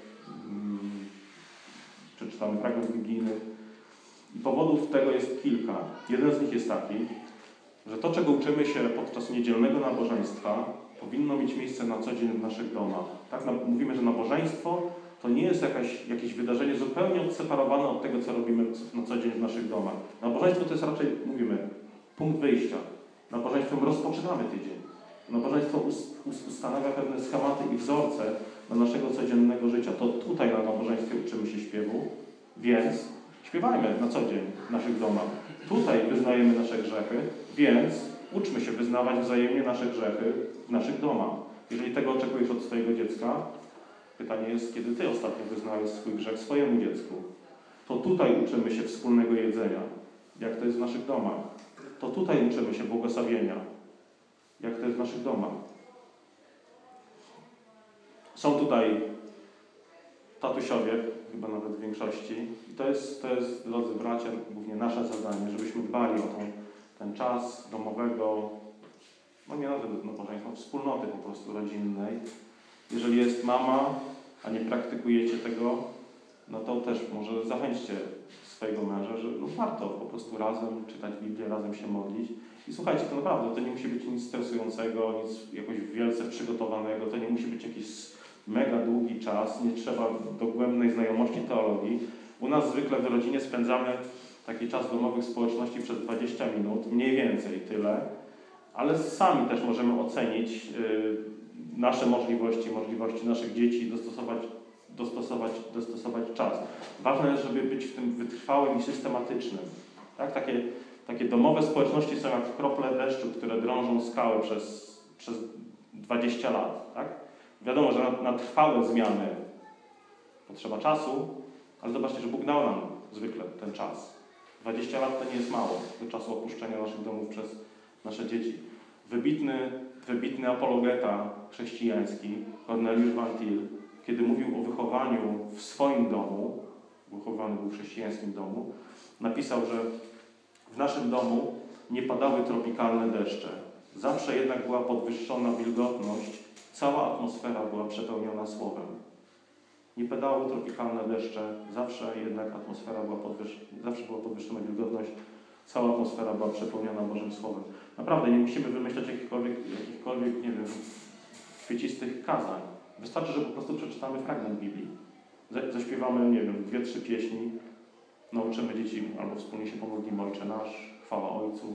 czy czytamy fragment biblijny. I powodów tego jest kilka. Jeden z nich jest taki, że to, czego uczymy się podczas niedzielnego nabożeństwa, powinno mieć miejsce na co dzień w naszych domach. Tak? Mówimy, że nabożeństwo to nie jest jakaś, jakieś wydarzenie zupełnie odseparowane od tego, co robimy na co dzień w naszych domach. Nabożeństwo to jest raczej, mówimy, punkt wyjścia. Nabożeństwem rozpoczynamy tydzień. Nabożeństwo ustanawia pewne schematy i wzorce dla naszego codziennego życia. To tutaj na nabożeństwie uczymy się śpiewu, więc śpiewajmy na co dzień w naszych domach. Tutaj wyznajemy nasze grzechy, więc uczmy się wyznawać wzajemnie nasze grzechy w naszych domach. Jeżeli tego oczekujesz od swojego dziecka, pytanie jest, kiedy ty ostatnio wyznałeś swój grzech swojemu dziecku. To tutaj uczymy się wspólnego jedzenia, jak to jest w naszych domach. To tutaj uczymy się błogosławienia, jak to jest w naszych domach. Są tutaj tatusiowie, chyba nawet w większości. I to jest, to jest, drodzy bracia, głównie nasze zadanie, żebyśmy dbali o tą, ten czas domowego, no nie nawet nabożeństwa, wspólnoty po prostu rodzinnej. Jeżeli jest mama, a nie praktykujecie tego, no to też może zachęćcie swojego męża, że no warto po prostu razem czytać Biblię, razem się modlić. I słuchajcie, to naprawdę, to nie musi być nic stresującego, nic jakoś wielce przygotowanego, to nie musi być jakiś mega długi czas, nie trzeba dogłębnej znajomości teologii. U nas zwykle w rodzinie spędzamy taki czas domowych społeczności przez dwadzieścia minut, mniej więcej tyle, ale sami też możemy ocenić yy, nasze możliwości, możliwości naszych dzieci i dostosować, dostosować, dostosować czas. Ważne jest, żeby być w tym wytrwałym i systematycznym. Tak? Takie, takie domowe społeczności są jak krople deszczu, które drążą skały przez, przez dwadzieścia lat. Tak? Wiadomo, że na, na trwałe zmiany potrzeba czasu, ale zobaczcie, że Bóg dał nam zwykle ten czas. dwadzieścia lat to nie jest mało do czasu opuszczenia naszych domów przez nasze dzieci. Wybitny, wybitny apologeta chrześcijański, Corneliusz Van Til, kiedy mówił o wychowaniu w swoim domu, wychowany był w chrześcijańskim domu, napisał, że w naszym domu nie padały tropikalne deszcze. Zawsze jednak była podwyższona wilgotność, cała atmosfera była przepełniona słowem. Nie padały tropikalne deszcze, zawsze jednak atmosfera była podwyższona, zawsze była podwyższona wilgotność, cała atmosfera była przepełniona Bożym Słowem. Naprawdę nie musimy wymyślać jakichkolwiek, jakichkolwiek nie wiem, kwiecistych kazań. Wystarczy, że po prostu przeczytamy fragment Biblii. Zaśpiewamy, nie wiem, dwie, trzy pieśni, nauczymy dzieci albo wspólnie się pomodlimy Ojcze Nasz, chwała Ojcu,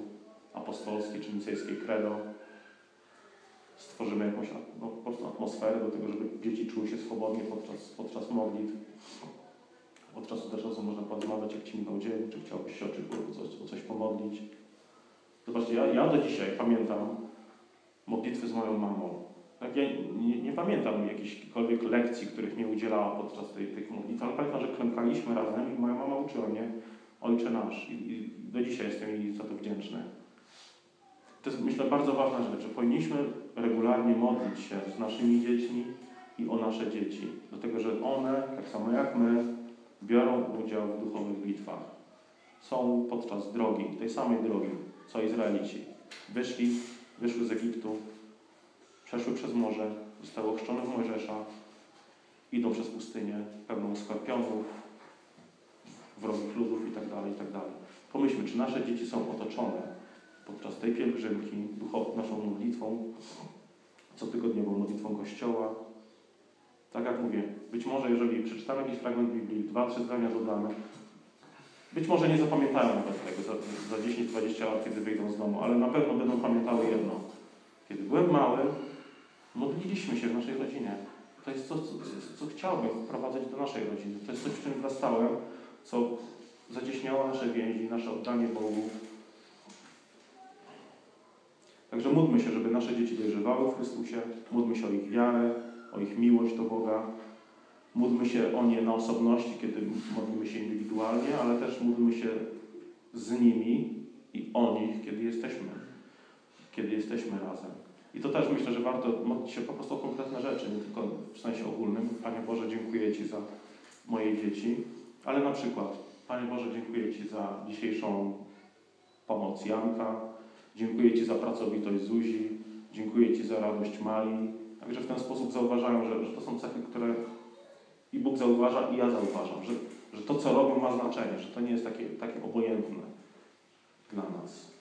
apostolskie czy nicejskie credo. Stworzymy jakąś no, po prostu atmosferę do tego, żeby dzieci czuły się swobodnie podczas, podczas modlitw. Od czasu do czasu można porozmawiać, jak Ci minął dzień, czy chciałbyś się o coś, o coś pomodlić. Zobaczcie, ja, ja do dzisiaj pamiętam modlitwy z moją mamą. Tak, ja nie, nie pamiętam jakichkolwiek lekcji, których mnie udzielała podczas tej, tych modlitw, ale pamiętam, że klękaliśmy razem i moja mama uczyła mnie Ojcze Nasz. I, i do dzisiaj jestem jej za to wdzięczny. To jest, myślę, bardzo ważna rzecz, że powinniśmy regularnie modlić się z naszymi dziećmi i o nasze dzieci. Dlatego, że one, tak samo jak my, biorą udział w duchowych bitwach. Są podczas drogi, tej samej drogi, co Izraelici. Wyszli, wyszły z Egiptu, przeszły przez morze, zostały ochrzczone w Mojżesza, idą przez pustynię pełną skorpionów, wrogich ludów itd., itd. Pomyślmy, czy nasze dzieci są otoczone podczas tej pielgrzymki duchową, naszą modlitwą, cotygodniową modlitwą Kościoła. Tak jak mówię, być może jeżeli przeczytamy jakiś fragment Biblii, dwa, trzy zdania dodamy, być może nie zapamiętają nawet tego za, za dziesięć dwadzieścia lat, kiedy wyjdą z domu, ale na pewno będą pamiętały jedno. Kiedy byłem mały, modliliśmy się w naszej rodzinie. To jest coś, co, co, co chciałbym wprowadzać do naszej rodziny. To jest coś, w czym wzrastałem, co zacieśniało nasze więzi, nasze oddanie Bogu. Także módlmy się, żeby nasze dzieci dojrzewały w Chrystusie, módlmy się o ich wiarę, o ich miłość do Boga, módlmy się o nie na osobności, kiedy modlimy się indywidualnie, ale też módlmy się z nimi i o nich, kiedy jesteśmy, kiedy jesteśmy razem. I to też myślę, że warto modlić się po prostu o konkretne rzeczy, nie tylko w sensie ogólnym. Panie Boże, dziękuję Ci za moje dzieci, ale na przykład, Panie Boże, dziękuję Ci za dzisiejszą pomoc Janka, dziękuję Ci za pracowitość Zuzi, dziękuję Ci za radość Mali. Także w ten sposób zauważają, że, że to są cechy, które i Bóg zauważa, i ja zauważam, że, że to, co robią, ma znaczenie, że to nie jest takie, takie obojętne dla nas.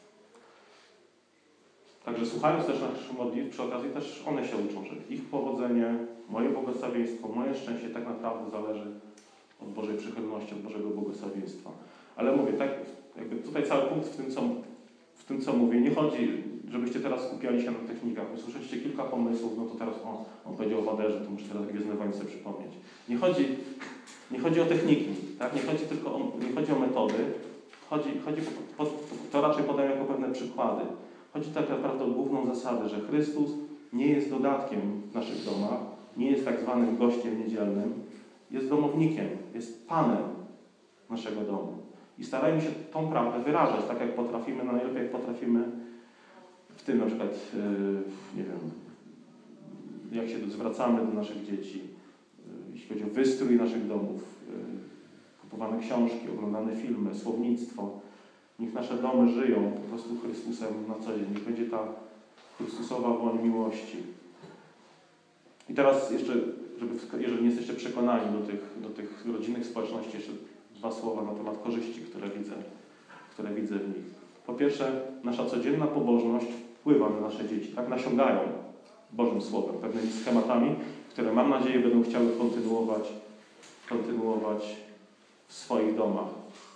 Także słuchając też naszych modlitw, przy okazji też one się uczą, że ich powodzenie, moje błogosławieństwo, moje szczęście tak naprawdę zależy od Bożej przychylności, od Bożego błogosławieństwa. Ale mówię, tak, jakby tutaj cały punkt w tym, co, w tym, co mówię, nie chodzi, żebyście teraz skupiali się na technikach. Usłyszeliście kilka pomysłów, no to teraz o, on powiedział o waderze, to muszę teraz Gwiezdne Wojny sobie przypomnieć. Nie chodzi, nie chodzi o techniki, tak? Nie chodzi tylko o, nie chodzi o metody, chodzi, chodzi po, po, to raczej podaję jako pewne przykłady. Chodzi tak naprawdę o główną zasadę, że Chrystus nie jest dodatkiem w naszych domach, nie jest tak zwanym gościem niedzielnym, jest domownikiem, jest Panem naszego domu. I starajmy się tą prawdę wyrażać, tak jak potrafimy, no najlepiej jak potrafimy w tym na przykład, yy, nie wiem, jak się zwracamy do naszych dzieci, yy, jeśli chodzi o wystrój naszych domów, yy, kupowane książki, oglądane filmy, słownictwo. Niech nasze domy żyją po prostu Chrystusem na co dzień. Niech będzie ta Chrystusowa woń miłości. I teraz jeszcze, żeby, jeżeli nie jesteście przekonani do tych, do tych rodzinnych społeczności, jeszcze dwa słowa na temat korzyści, które widzę, które widzę w nich. Po pierwsze, nasza codzienna pobożność wpływa na nasze dzieci, tak? Nasiągają Bożym Słowem, pewnymi schematami, które mam nadzieję będą chciały kontynuować, kontynuować w swoich domach.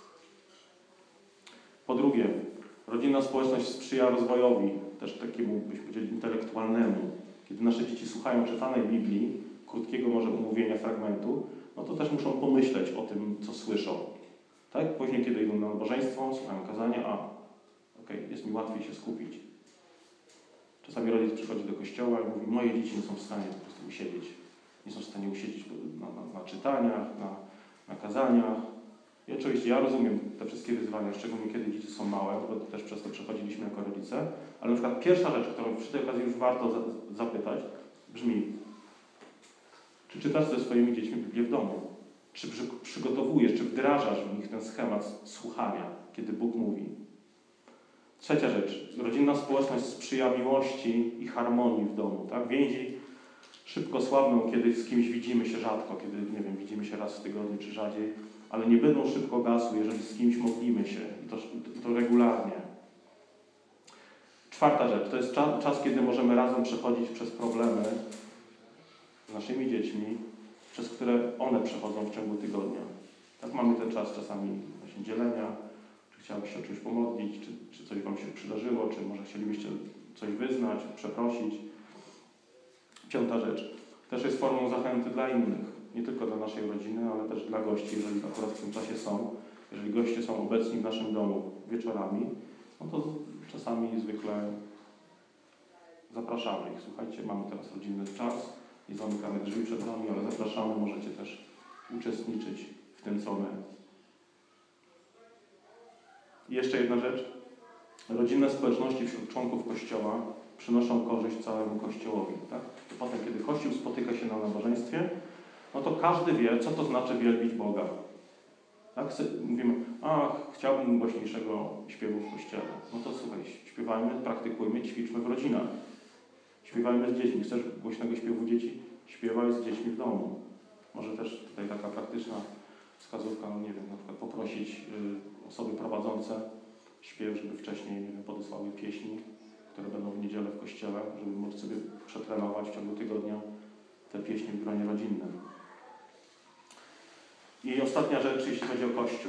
Po drugie, rodzinna społeczność sprzyja rozwojowi, też takiemu, byśmy powiedzieli, intelektualnemu. Kiedy nasze dzieci słuchają czytanej Biblii, krótkiego może umówienia fragmentu, no to też muszą pomyśleć o tym, co słyszą. Tak? Później, kiedy idą na nabożeństwo, słuchają kazania, a okej, okay, jest mi łatwiej się skupić. Czasami rodzic przychodzi do kościoła i mówi, moje dzieci nie są w stanie po prostu usiedzieć. Nie są w stanie usiedzieć na, na, na czytaniach, na, na kazaniach. I oczywiście ja rozumiem te wszystkie wyzwania, szczególnie kiedy dzieci są małe, bo też przez to przechodziliśmy jako rodzice, ale na przykład pierwsza rzecz, którą przy tej okazji już warto za, zapytać, brzmi, czy czytasz ze swoimi dziećmi Biblię w domu? Czy przy, przygotowujesz, czy wdrażasz w nich ten schemat słuchania, kiedy Bóg mówi? Trzecia rzecz, rodzinna społeczność sprzyja miłości i harmonii w domu. Tak? Więzi szybko słabną, kiedy z kimś widzimy się rzadko, kiedy, nie wiem, widzimy się raz w tygodniu czy rzadziej, ale nie będą szybko gasły, jeżeli z kimś modlimy się i to, to regularnie. Czwarta rzecz, to jest czas, czas, kiedy możemy razem przechodzić przez problemy z naszymi dziećmi, przez które one przechodzą w ciągu tygodnia. Tak mamy ten czas czasami właśnie dzielenia, chciałabyś się o czymś pomodlić, czy, czy coś wam się przydarzyło, czy może chcielibyście coś wyznać, przeprosić. Piąta rzecz. Też jest formą zachęty dla innych. Nie tylko dla naszej rodziny, ale też dla gości, jeżeli akurat w tym czasie są. Jeżeli goście są obecni w naszym domu wieczorami, no to czasami zwykle zapraszamy ich. Słuchajcie, mamy teraz rodzinny czas, nie zamykamy drzwi przed nami, ale zapraszamy, możecie też uczestniczyć w tym, co my. I jeszcze jedna rzecz. Rodzinne społeczności wśród członków Kościoła przynoszą korzyść całemu Kościołowi. Tak? I potem, kiedy Kościół spotyka się na nabożeństwie, no to każdy wie, co to znaczy wielbić Boga. Tak? Mówimy, a chciałbym głośniejszego śpiewu w Kościele. No to słuchaj, śpiewajmy, praktykujmy, ćwiczmy w rodzinach. Śpiewajmy z dziećmi. Chcesz głośnego śpiewu dzieci? Śpiewaj z dziećmi w domu. Może też tutaj taka praktyczna wskazówka, no nie wiem, na przykład poprosić y, osoby prowadzące śpiew, żeby wcześniej nie wiem, podesłały pieśni, które będą w niedzielę w kościele, żeby móc sobie przetrenować w ciągu tygodnia te pieśni w gronie rodzinnym. I ostatnia rzecz, jeśli chodzi o Kościół.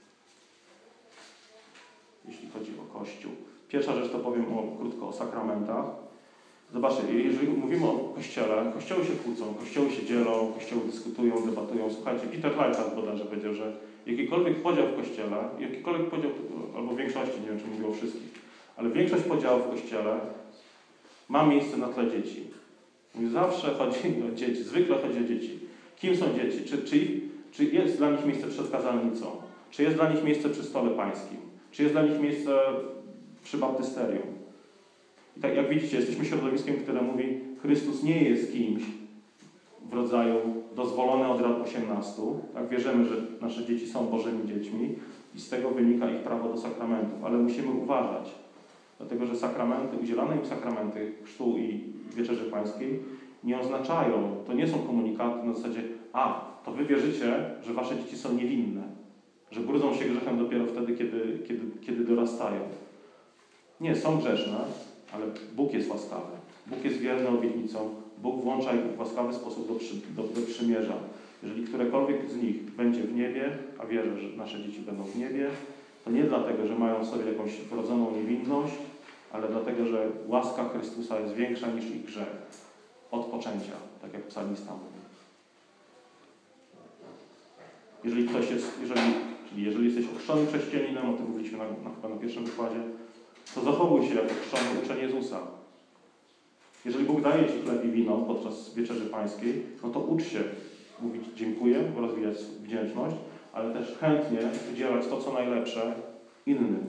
Jeśli chodzi o Kościół. Pierwsza rzecz to powiem o, krótko o sakramentach. Zobaczcie, jeżeli mówimy o Kościele, kościoły się kłócą, kościoły się dzielą, kościoły dyskutują, debatują. Słuchajcie, Peter Leitach bodajże powiedział, że jakikolwiek podział w Kościele, jakikolwiek podział, albo w większości, nie wiem, czy mówił o wszystkich, ale większość podziałów w Kościele ma miejsce na tle dzieci. Mówi, zawsze chodzi o dzieci, zwykle chodzi o dzieci. Kim są dzieci? Czy, czy, czy jest dla nich miejsce przed kazalnicą? Czy jest dla nich miejsce przy stole pańskim? Czy jest dla nich miejsce przy baptysterium? I tak jak widzicie, jesteśmy środowiskiem, które mówi, Chrystus nie jest kimś w rodzaju dozwolone od lat osiemnastu. Tak? Wierzymy, że nasze dzieci są Bożymi dziećmi i z tego wynika ich prawo do sakramentów. Ale musimy uważać, dlatego że sakramenty, udzielane im sakramenty chrztu i wieczerzy pańskiej nie oznaczają, to nie są komunikaty na zasadzie, a, to wy wierzycie, że wasze dzieci są niewinne, że brudzą się grzechem dopiero wtedy, kiedy, kiedy, kiedy dorastają. Nie, są grzeszne, ale Bóg jest łaskawy. Bóg jest wierny obietnicom. Bóg włącza ich w łaskawy sposób do, przy, do, do przymierza. Jeżeli którekolwiek z nich będzie w niebie, a wierzę, że nasze dzieci będą w niebie, to nie dlatego, że mają w sobie jakąś wrodzoną niewinność, ale dlatego, że łaska Chrystusa jest większa niż ich grzech. Od poczęcia, tak jak psalmista mówi. Jeżeli ktoś jest, jeżeli, czyli jeżeli jesteś ochrzczonym chrześcijaninem, o tym mówiliśmy na, na, chyba na pierwszym wykładzie, to zachowuj się jak ochrzczony uczeń Jezusa. Jeżeli Bóg daje ci chleb i wino podczas wieczerzy pańskiej, no to ucz się mówić dziękuję, rozwijać wdzięczność, ale też chętnie udzielać to, co najlepsze innym.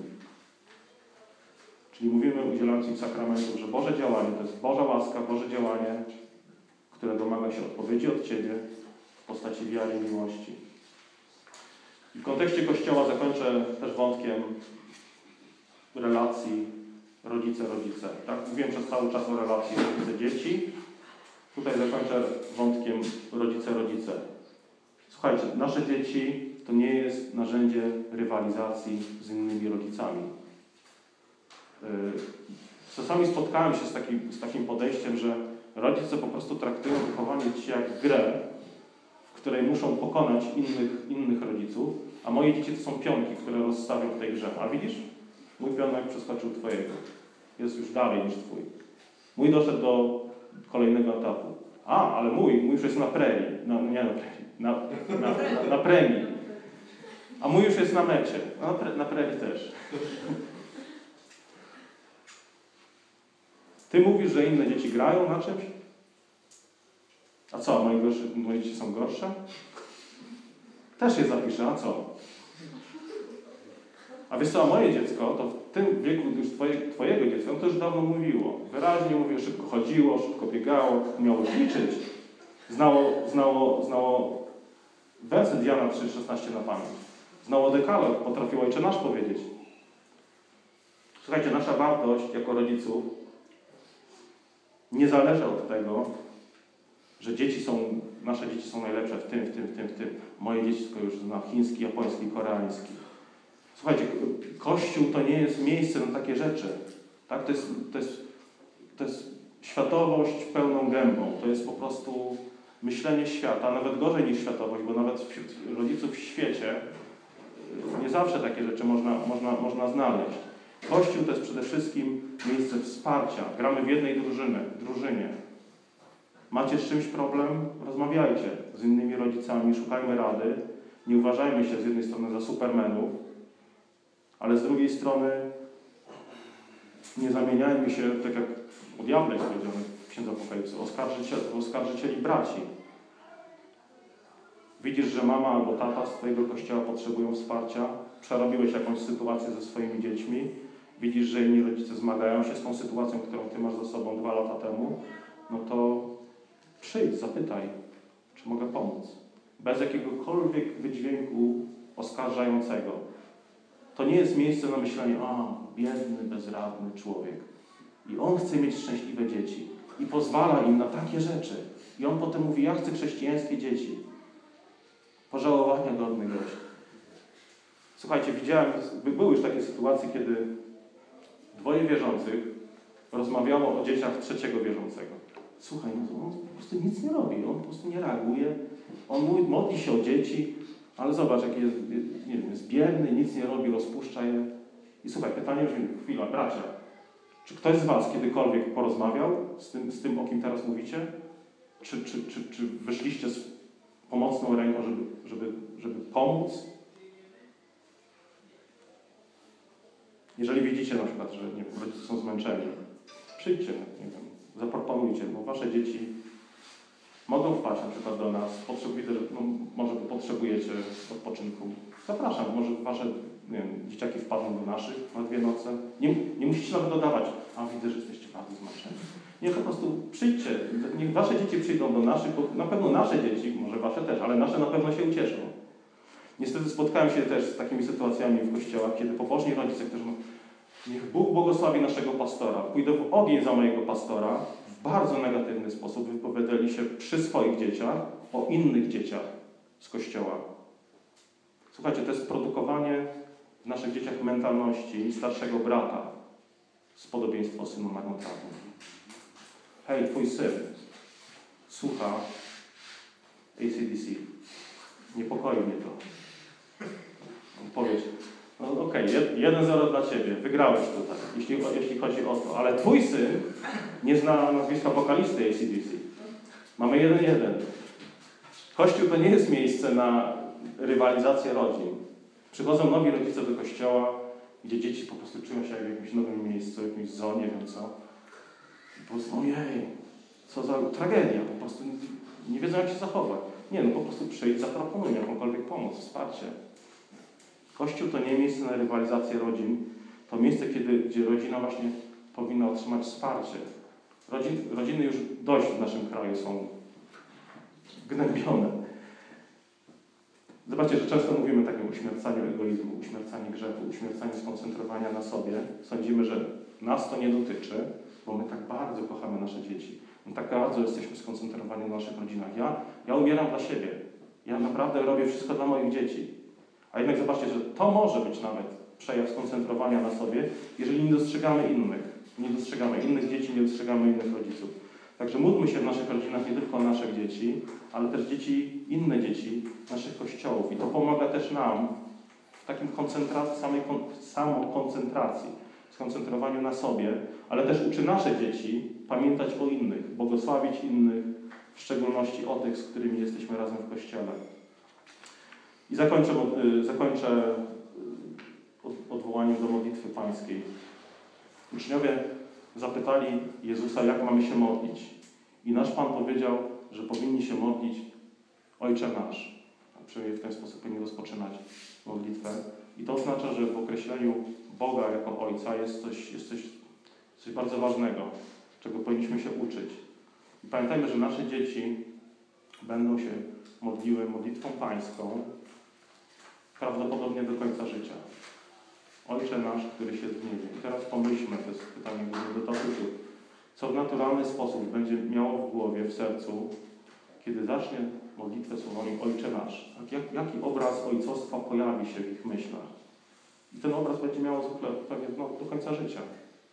Czyli mówimy, udzielając im sakramentów, że Boże działanie to jest Boża łaska, Boże działanie, które domaga się odpowiedzi od Ciebie w postaci wiary i miłości. I w kontekście Kościoła zakończę też wątkiem relacji rodzice-rodzice. Tak? Mówiłem przez cały czas o relacji rodzice-dzieci. Tutaj zakończę wątkiem rodzice-rodzice. Słuchajcie, nasze dzieci to nie jest narzędzie rywalizacji z innymi rodzicami. Czasami spotkałem się z takim, z takim podejściem, że rodzice po prostu traktują wychowanie dzieci jak grę, w której muszą pokonać innych, innych rodziców, a moje dzieci to są pionki, które rozstawią w tej grze. A widzisz? Mój pionek przeskoczył twojego. Jest już dalej niż twój. Mój doszedł do kolejnego etapu. A, ale mój, mój już jest na prerii. No, nie na prerii. Na, na, na, na premii. A mój już jest na mecie. No, na, pre, na prerii też. Ty mówisz, że inne dzieci grają na czymś? A co, moje, gorsze, moje dzieci są gorsze? Też je zapiszę, a co? A wiesz co, a moje dziecko, to w tym wieku już twoje, twojego dziecka, no to już dawno mówiło. Wyraźnie mówiło, szybko chodziło, szybko biegało, umiało liczyć. Znało, znało, znało werset Jana trzy szesnaście na pamięć. Znało dekalog, potrafiło Ojcze Nasz powiedzieć. Słuchajcie, nasza wartość jako rodziców nie zależy od tego, że dzieci są, nasze dzieci są najlepsze w tym, w tym, w tym, w tym. Moje dziecko już zna chiński, japoński, koreański. Słuchajcie, Kościół to nie jest miejsce na takie rzeczy. Tak? To jest, to jest, to jest światowość pełną gębą. To jest po prostu myślenie świata, nawet gorzej niż światowość, bo nawet wśród rodziców w świecie Nie zawsze takie rzeczy można, można, można znaleźć. Kościół to jest przede wszystkim miejsce wsparcia. Gramy w jednej drużynie. drużynie. Macie z czymś problem? Rozmawiajcie z innymi rodzicami, szukajmy rady. Nie uważajmy się z jednej strony za supermenów, ale z drugiej strony nie zamieniajmy się, tak jak o diable jest powiedziane w Księdze Apokalipsy, oskarżycieli, oskarżycieli braci. Widzisz, że mama albo tata z twojego kościoła potrzebują wsparcia, przerobiłeś jakąś sytuację ze swoimi dziećmi, widzisz, że inni rodzice zmagają się z tą sytuacją, którą ty masz za sobą dwa lata temu, no to przyjdź, zapytaj, czy mogę pomóc. Bez jakiegokolwiek wydźwięku oskarżającego. To nie jest miejsce na myślenie, a, biedny, bezradny człowiek. I on chce mieć szczęśliwe dzieci. I pozwala im na takie rzeczy. I on potem mówi, ja chcę chrześcijańskie dzieci. Pożałowania godny gość. Słuchajcie, widziałem, były już takie sytuacje, kiedy dwoje wierzących rozmawiało o dzieciach trzeciego wierzącego. Słuchaj, no on po prostu nic nie robi, on po prostu nie reaguje. On mówi, modli się o dzieci, ale zobacz, jaki jest, nie wiem, jest bierny, nic nie robi, rozpuszcza je. I słuchaj, pytanie brzmi, chwila, bracia, czy ktoś z was kiedykolwiek porozmawiał z tym, z tym o kim teraz mówicie? Czy, czy, czy, czy wyszliście z pomocną ręką, żeby, żeby, żeby pomóc? Jeżeli widzicie na przykład, że nie wiem, rodzice są zmęczeni, przyjdźcie, nie wiem, zaproponujcie, bo wasze dzieci mogą wpaść na przykład do nas, potrzebujecie, no, może potrzebujecie odpoczynku. Zapraszam, może wasze nie wiem, dzieciaki wpadną do naszych na dwie noce. Nie, nie musicie nawet dodawać, a widzę, że jesteście bardzo zmęczeni. Nie, po prostu przyjdźcie, niech wasze dzieci przyjdą do naszych, bo na pewno nasze dzieci, może wasze też, ale nasze na pewno się ucieszą. Niestety spotkałem się też z takimi sytuacjami w kościołach, kiedy pobożni rodzice, którzy mówią, niech Bóg błogosławi naszego pastora, pójdę w ogień za mojego pastora, w bardzo negatywny sposób wypowiadali się przy swoich dzieciach o innych dzieciach z kościoła. Słuchajcie, to jest produkowanie w naszych dzieciach mentalności starszego brata z podobieństwa o synu marnotrawnym. Hej, twój syn słucha A C D C. Niepokoi mnie to. Powiedz, no okej, okay, jeden zero dla ciebie, wygrałeś tutaj, jeśli, jeśli chodzi o to, ale twój syn nie zna nazwiska wokalisty A C D C. Mamy jeden jeden. Kościół to nie jest miejsce na rywalizację rodzin. Przychodzą nowi rodzice do kościoła, gdzie dzieci po prostu czują się jak w jakimś nowym miejscu, w jakimś zoo, nie wiem co. I po prostu, ojej, co za tragedia, po prostu nie, nie wiedzą jak się zachować. Nie, no po prostu przyjdź, zaproponuj jakąkolwiek pomoc, wsparcie. Kościół to nie miejsce na rywalizację rodzin, to miejsce, kiedy, gdzie rodzina właśnie powinna otrzymać wsparcie. Rodzin, rodziny już dość w naszym kraju są gnębione. Zobaczcie, że często mówimy o takim uśmiercaniu egoizmu, uśmiercaniu grzechu, uśmiercaniu skoncentrowania na sobie. Sądzimy, że nas to nie dotyczy, bo my tak bardzo kochamy nasze dzieci. My tak bardzo jesteśmy skoncentrowani na naszych rodzinach. Ja, ja umieram dla siebie. Ja naprawdę robię wszystko dla moich dzieci. A jednak zobaczcie, że to może być nawet przejaw skoncentrowania na sobie, jeżeli nie dostrzegamy innych. Nie dostrzegamy innych dzieci, nie dostrzegamy innych rodziców. Także módlmy się w naszych rodzinach nie tylko o nasze dzieci, ale też dzieci, inne dzieci naszych kościołów. I to pomaga też nam w takim koncentracji, samej kon, samokoncentracji, skoncentrowaniu na sobie, ale też uczy nasze dzieci pamiętać o innych, błogosławić innych, w szczególności o tych, z którymi jesteśmy razem w kościele. I zakończę, zakończę odwołaniem do modlitwy pańskiej. Uczniowie zapytali Jezusa, jak mamy się modlić. I nasz Pan powiedział, że powinni się modlić Ojcze nasz. A przynajmniej w ten sposób powinni rozpoczynać modlitwę. I to oznacza, że w określeniu Boga jako Ojca jest coś, jest coś, coś bardzo ważnego, czego powinniśmy się uczyć. I pamiętajmy, że nasze dzieci będą się modliły modlitwą pańską prawdopodobnie do końca życia. Ojcze nasz, który się w niebie. I teraz pomyślmy, to jest pytanie głównie do tatusiów, co w naturalny sposób będzie miało w głowie, w sercu, kiedy zacznie modlitwę słowami Ojcze nasz. Jak, jaki obraz ojcostwa pojawi się w ich myślach? I ten obraz będzie miało zwykle pewnie no, do końca życia.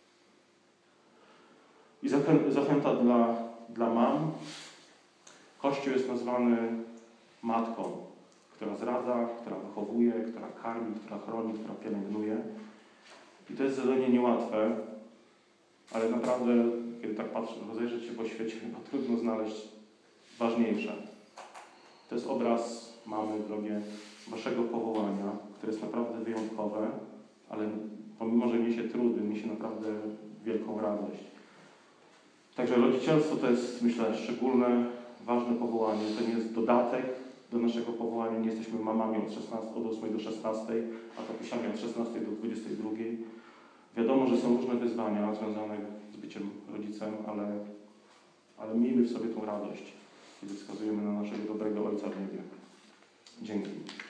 I zachęta dla, dla mam. Kościół jest nazwany matką, która zradza, która wychowuje, która karmi, która chroni, która pielęgnuje. I to jest zadanie niełatwe, ale naprawdę, kiedy tak patrzę, rozejrzeć się po świecie, chyba trudno znaleźć ważniejsze. To jest obraz mamy, drogie, waszego powołania, które jest naprawdę wyjątkowe, ale pomimo, że niesie trudy, niesie naprawdę wielką radość. Także rodzicielstwo to jest, myślę, szczególne, ważne powołanie. To nie jest dodatek do naszego powołania. Nie jesteśmy mamami od, szesnastej, od ósmej do szesnastej, a tatusiami od szesnastej do dwudziestej drugiej. Wiadomo, że są różne wyzwania związane z byciem rodzicem, ale, ale miejmy w sobie tą radość, kiedy wskazujemy na naszego dobrego Ojca w niebie. Dzięki.